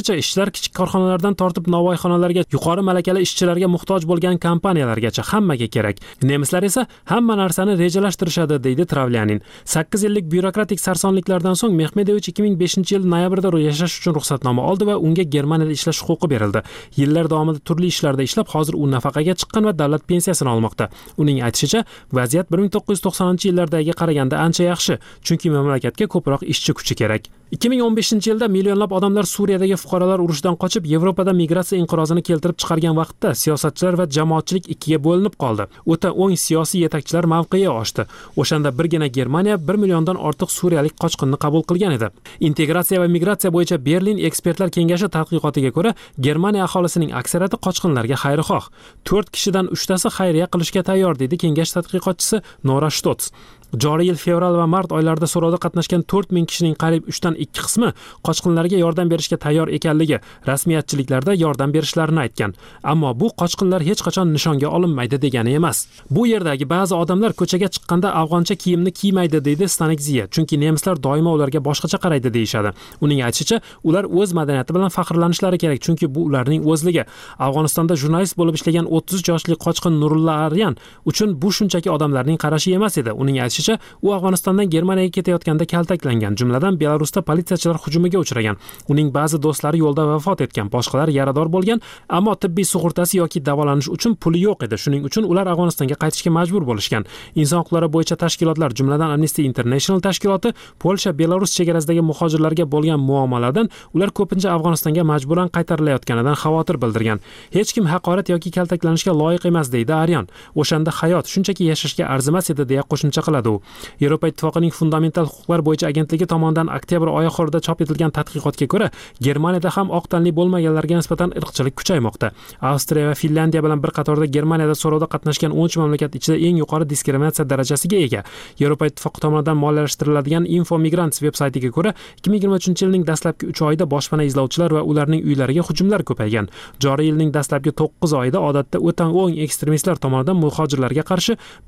ishchilar kichik korxonalardan tortib novvoyxonalarga, yuqori malakali ishchilarga muhtoj bo'lgan kompaniyalargacha hammaga kerak. Nemislar esa hamma narsani rejalashtirishadi, deydi Travlyanin. 8 yillik byurokratik sarsonliklardan so'ng Mehmedovich 2005-yil noyabrda yashash uchun ruxsatnoma oldi va unga Germaniyada ishlash huquqi berildi. Yillar davomida turli ishlarda ishlab, hozir u nafaqaga chiqqan va davlat pensiyasini olmoqda. Uning aytishicha, vaziyat 1990-yillardagiga qaraganda ancha yaxshi, chunki mamlakatga ko'proq ishchi kuchi kerak. 2015-yilda millionlab odamlar Suriyadagi fuqarolar urushidan qochib, Yevropada migratsiya inqirozini keltirib chiqargan vaqtda siyosatchilar va jamoatchilik ikkiga bo'linib qoldi. O'ta o'ng siyosiy yetakchilar mavqeyi oshdi. O'shanda birgina Germaniya 1 milliondan ortiq suriyalik qochqinni qabul qilgan edi. Integratsiya va migratsiya bo'yicha Berlin ekspertlar kengashi tadqiqotiga ko'ra, Germaniya aholisining aksariyati qochqinlarga xayrixoh. 4 kishidan 3tasi xayriya qilishga tayyor, dedi kengash tadqiqotchisi Nora Stotz. Joriy yil fevral va mart oylarida so'rovda qatnashgan 4000 kishining qariyb 3dan 2 qismi qochqinlarga yordam berishga tayyor ekanligi, rasmiyatchiliklarda yordam berishlarini aytgan. Ammo bu qochqinlar hech qachon nishonga olinmaydi degani emas. Bu yerdagi ba'zi odamlar ko'chaga chiqqanda afg'oncha kiyimni kiymaydi, deydi Stanekziya, chunki nemislar doimo ularga boshqacha qaraydi deyishadi. Uning aytishicha, ular o'z madaniyati bilan faxrlanishlari kerak, chunki bu ularning o'zligi. Afg'onistonda jurnalist bo'lib ishlagan 33 yoshli qochqin Nurulla Aryan uchun bu shunchaki odamlarning qarashi emas edi. Uning aytishicha, u Afg'onistondan Germaniyaga ketayotganda kaltaklangan, jumladan Belarusda politsiyachilar hujumiga uchragan. Uning ba'zi do'stlari yo'lda vafot etgan, boshqalar yarador bo'lgan, ammo tibbiy sug'urtasi yoki davolanish uchun puli yo'q edi. Shuning uchun ular Afg'onistonga qaytishga majbur bo'lishgan. Inson huquqlari bo'yicha tashkilotlar, jumladan Amnesty International tashkiloti, Polsha Belarus chegarasidagi muhojirlarga bo'lgan muomaladan ular ko'pincha Afg'onistonga majburan qaytarilayotganidan xavotir bildirgan. Hech kim haqorat yoki kaltaklanishga loyiq emas, deydi Aryan. O'shanda hayot shunchaki yashashga arzimas edi, deya qo'shimcha qiladi. Yevropa Ittifoqining fundamental huquqlar bo'yicha agentligi tomonidan oktyabr oyi oxirida chop etilgan tadqiqotga ko'ra, Germaniyada ham oq tanli bo'lmaganlarga nisbatan irqchilik kuchaymoqda. Avstriya va Finlandiya bilan bir qatorda Germaniyada so'rovda qatnashgan 10 mamlakat ichida eng yuqori diskriminatsiya darajasiga ega. Yevropa Ittifoqi tomonidan moliyalashtiriladigan Info Migrants veb-saytiga ko'ra, 2023-yilning dastlabki 3 oyida boshpana izlovchilar va ularning uylariga hujumlar ko'paygan. Joriy yilning dastlabki 9 oyida odatda o'ta o'ng ekstremistlar tomonidan muhojirlarga qarshi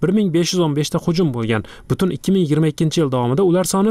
1515 ta hujum bo'lgan. Butun 2022-yil davomida ular soni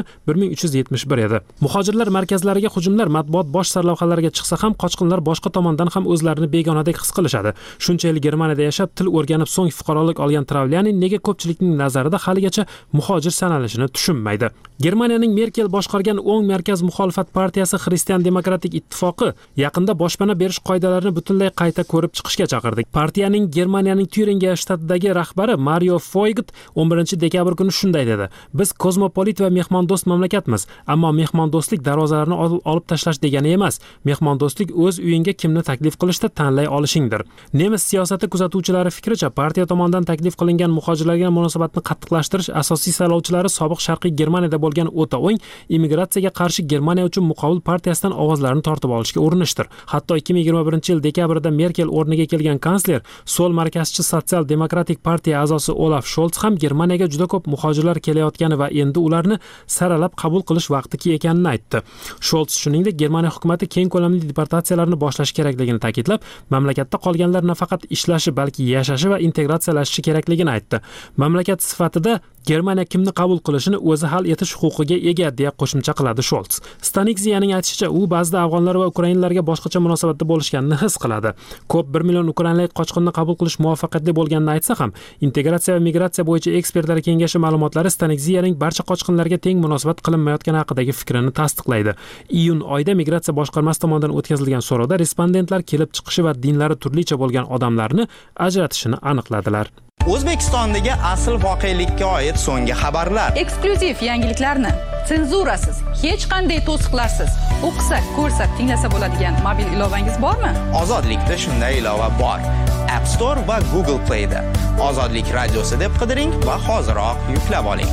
1371 edi. Muhojirlar markazlariga hujumlar matbuot bosh sarlavhalariga chiqsa ham, qochqinlar boshqa tomondan ham o'zlarini begonadek his qilishadi. Shuncha yil Germaniyada yashab, til o'rganib, so'ng fuqarolik olgan Travlyanin nega ko'pchilikning nazarida haligacha muhojir sanalishini tushunmaydi. Germaniyaning Merkel boshqargan o'ng markaz muxolifat partiyasi Xristian demokratik ittifoqi yaqinda boshpana berish qoidalarini butunlay qayta ko'rib chiqishga chaqirdi. Partiyaning Germaniyaning Tyuringiya shtatidagi rahbari Mario Foygt 11-dekabr kuni shunday dedi: "Biz kozmopolit va mehmondo'st mamlakatmiz, ammo mehmondo'stlik darvozalarini olib tashlash degani emas. Mehmondo'stlik o'z uyingga kimni taklif qilishda tanlay olishingdir." Nemis siyosati kuzatuvchilari fikricha, partiya tomonidan taklif qilingan muhojirlarga munosabatni qattiqlashtirish asosiy saylovchilari sobiq Sharqiy Germaniyada bo'lgan o'ta o'ng immigratsiyaga qarshi Germaniya uchun muqobil partiyasidan ovozlarni tortib olishga urinishdir. Hatto 2021-yil dekabrda Merkel o'rniga kelgan kansler, so'l markazchi sotsial demokratik partiya a'zosi Olaf Scholz ham Germaniyaga juda ko'p muhojirlar kelayotgani va endi ularni saralab qabul qilish vaqti ekanini aytdi. Scholz shuningdek Germaniya hukumatı keng ko'lamli deportatsiyalarni boshlash kerakligini ta'kidlab, mamlakatda qolganlar nafaqat ishlashi, balki yashashi va integratsiyalashishi kerakligini aytdi. Mamlakat sifatida Germaniya kimni qabul qilishini o'zi hal etish huquqiga ega, deya qo'shimcha qiladi Scholz. Stanekziyaning aytishicha, u ba'zida afg'onlar va ukrainlarga boshqacha munosabatda bo'lishganini his qiladi. Ko'p 1 million ukrainalik qochqinni qabul qilish muvaffaqiyatli bo'lganini aytsa ham, integratsiya va migratsiya bo'yicha ekspertlar kengashi ma'lumotlari Stanekziyaning barcha qochqinlarga teng munosabat qilinmayotgani haqidagi fikrini tasdiqlaydi. Iyun oyida migratsiya boshqarmasi tomonidan o'tkazilgan so'rovda respondentlar kelib chiqishi va dinlari turlicha bo'lgan odamlarni ajratishini aniqladilar. O'zbekistondagi asl voqelikka oid so'nggi xabarlar. Eksklyuziv yangiliklarni senzurasiz, hech qanday to'siqlarsiz o'qisa, ko'rsa, tinglasa bo'ladigan mobil ilovangiz bormi? Ozodlikda shunday ilova bor. App Store va Google Play da Ozodlik radiosi deb qidiring va hoziroq yuklab oling.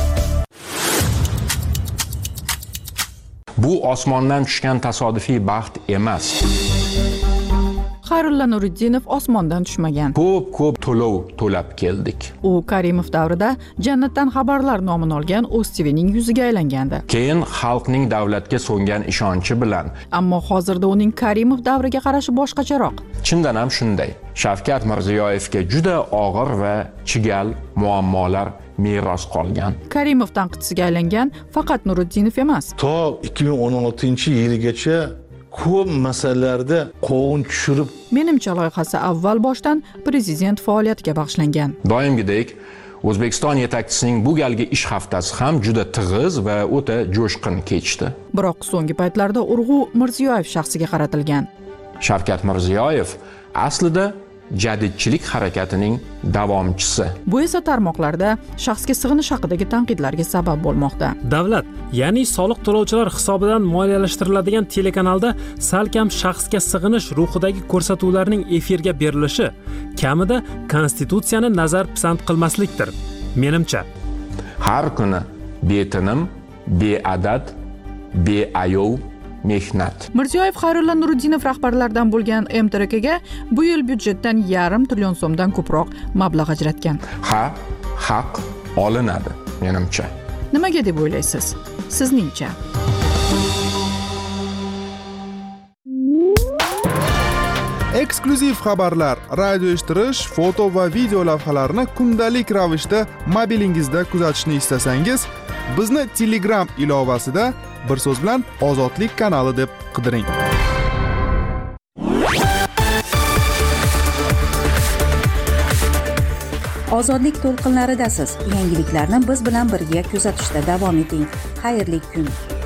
Bu osmondan tushgan tasodifiy baxt emas. Xayrulla Nuriddinov osmondan tushmagan. Ko'p to'lov to'lab keldik. U Karimov davrida Jannatdan xabarlar nomini olgan o'z TVning yuziga aylangandi. Keyin xalqning davlatga so'ngan ishonchi bilan. Ammo hozirda uning Karimov davriga qarashi boshqacharoq. Chindan ham shunday. Shavkat Mirziyoyevga juda og'ir va chigal muammolar meros qolgan. Karimov tanqidchisiga aylangan faqat Nuriddinov emas. To 2016-yilgacha ko'p masalalarda qovun tushirib. Menimcha loyihasi avval boshdan prezident faoliyatiga bag'ishlangan. Doimgidek O'zbekiston yetakchisining bu galgi ish haftasi ham juda tig'iz va o'ta jo'shqin kechdi. Biroq so'nggi paytlarda urg'u Mirziyoyev shaxsiga qaratilgan. Shavkat Mirziyoyev aslida jadidchilik harakatining davomchisi. Bu esa tarmoqlarda shaxsga sig'inish haqidagi tanqidlarga sabab bo'lmoqda. Davlat, ya'ni soliq to'lovchilar hisobidan moliyalashtiriladigan telekanalda salkam shaxsga sig'inish ruhidagi ko'rsatuvlarning efirga berilishi kamida konstitutsiyani nazar pisand qilmaslikdir, menimcha. Har kuni betinim, beadad, beayov mehnat. Mirziyoyev Xayrulla Nuriddinov rahbarlaridan bo'lgan MTRKga bu yil byudjetdan $500 million so'mdan ko'proq mablag' ajratgan. Haq olinadi, menimcha. Nimaga deb o'ylaysiz? Sizningcha? Eksklyuziv xabarlar, radio eshittirish, foto va video lavhalarni kundalik ravishda mobilingizda kuzatishni istasangiz, bizni Telegram ilovasida bir so'z bilan Ozodlik kanali deb qidiring. Ozodlik to'lqinlaridasiz. Yangiliklarni biz bilan birga kuzatishda davom eting. Xayrli kun.